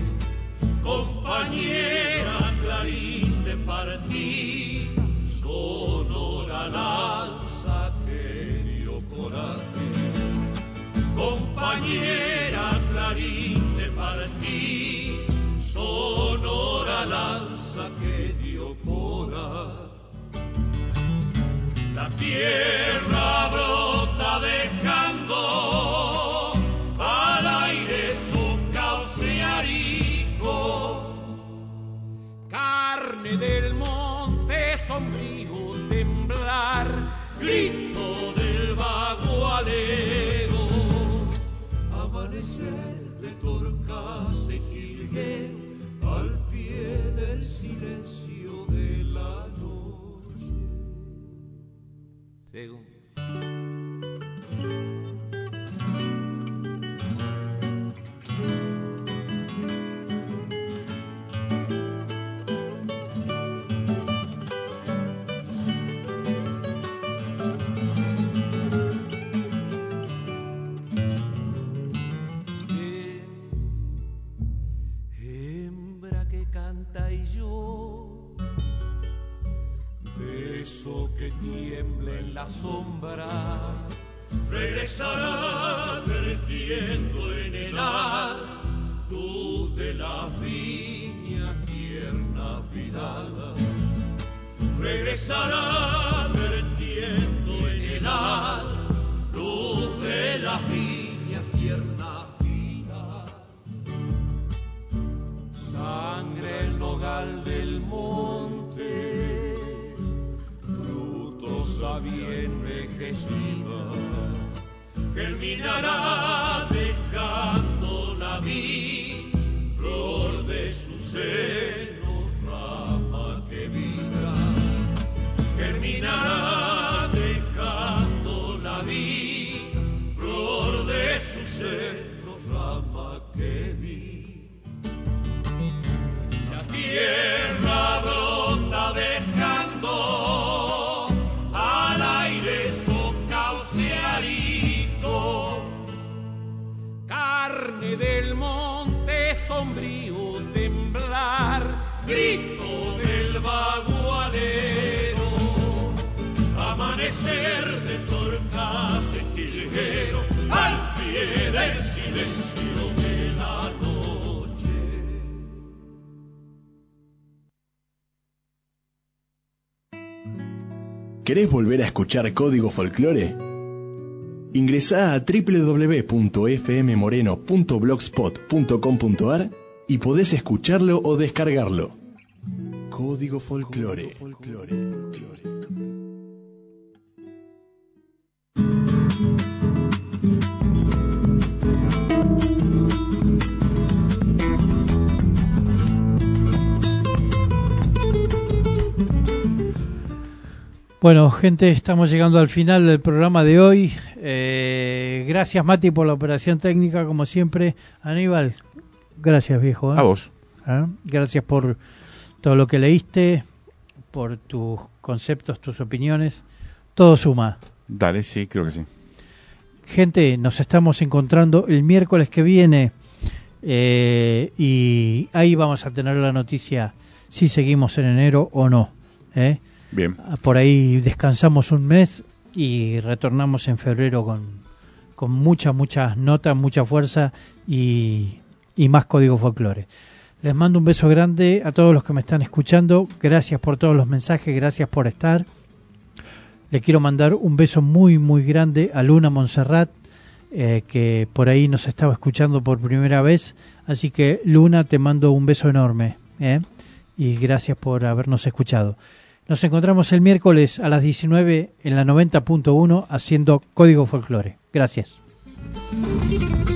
Compañera clarín de partida, sonora lanza que dio coraje. Compañera clarín de partida, sonora lanza que dio coraje. La tierra brota dejando al aire su cauce arico, carne del monte sombrío temblar, grito del bagualero, amanecer de torcas de jilguero al pie del silencio de la noche. Según. Hembra que canta y yo, beso que tiembla en la sombra, regresará vertiendo en el ar luz de la viña tierna vidala. Regresará vertiendo en el ar luz de la viña tierna vidala. Sangre el nogal del monte, frutosa bien envejecida, germinará dejando la vid, flor de su seno, rama que vibra. Germinará dejando la vid, flor de su seno, rama que vibra. La tierra brota dejando al aire su cauce arico, carne del monte sombrío temblar, grito del bagualero, amanecer de torcas en jilguero al pie del silencio de la noche. ¿Querés volver a escuchar Código Folclore? Ingresá a doble u doble u doble u punto f m moreno punto blogspot punto com punto a r y podés escucharlo o descargarlo. Código Folclore. Bueno, gente, estamos llegando al final del programa de hoy. Eh, gracias, Mati, por la operación técnica, como siempre. Aníbal, gracias, viejo. ¿eh? A vos. ¿Eh? Gracias por todo lo que leíste, por tus conceptos, tus opiniones. Todo suma. Dale, sí, creo que sí. Gente, nos estamos encontrando el miércoles que viene eh, y ahí vamos a tener la noticia si seguimos en enero o no. ¿eh? Bien. Por ahí descansamos un mes y retornamos en febrero con, con muchas, muchas notas, mucha fuerza y, y más Código Folclore. Les mando un beso grande a todos los que me están escuchando. Gracias por todos los mensajes, gracias por estar. Le quiero mandar un beso muy, muy grande a Luna Montserrat, eh, que por ahí nos estaba escuchando por primera vez. Así que, Luna, te mando un beso enorme. ¿eh? Y gracias por habernos escuchado. Nos encontramos el miércoles a las diecinueve en la noventa punto uno haciendo Código Folclore. Gracias.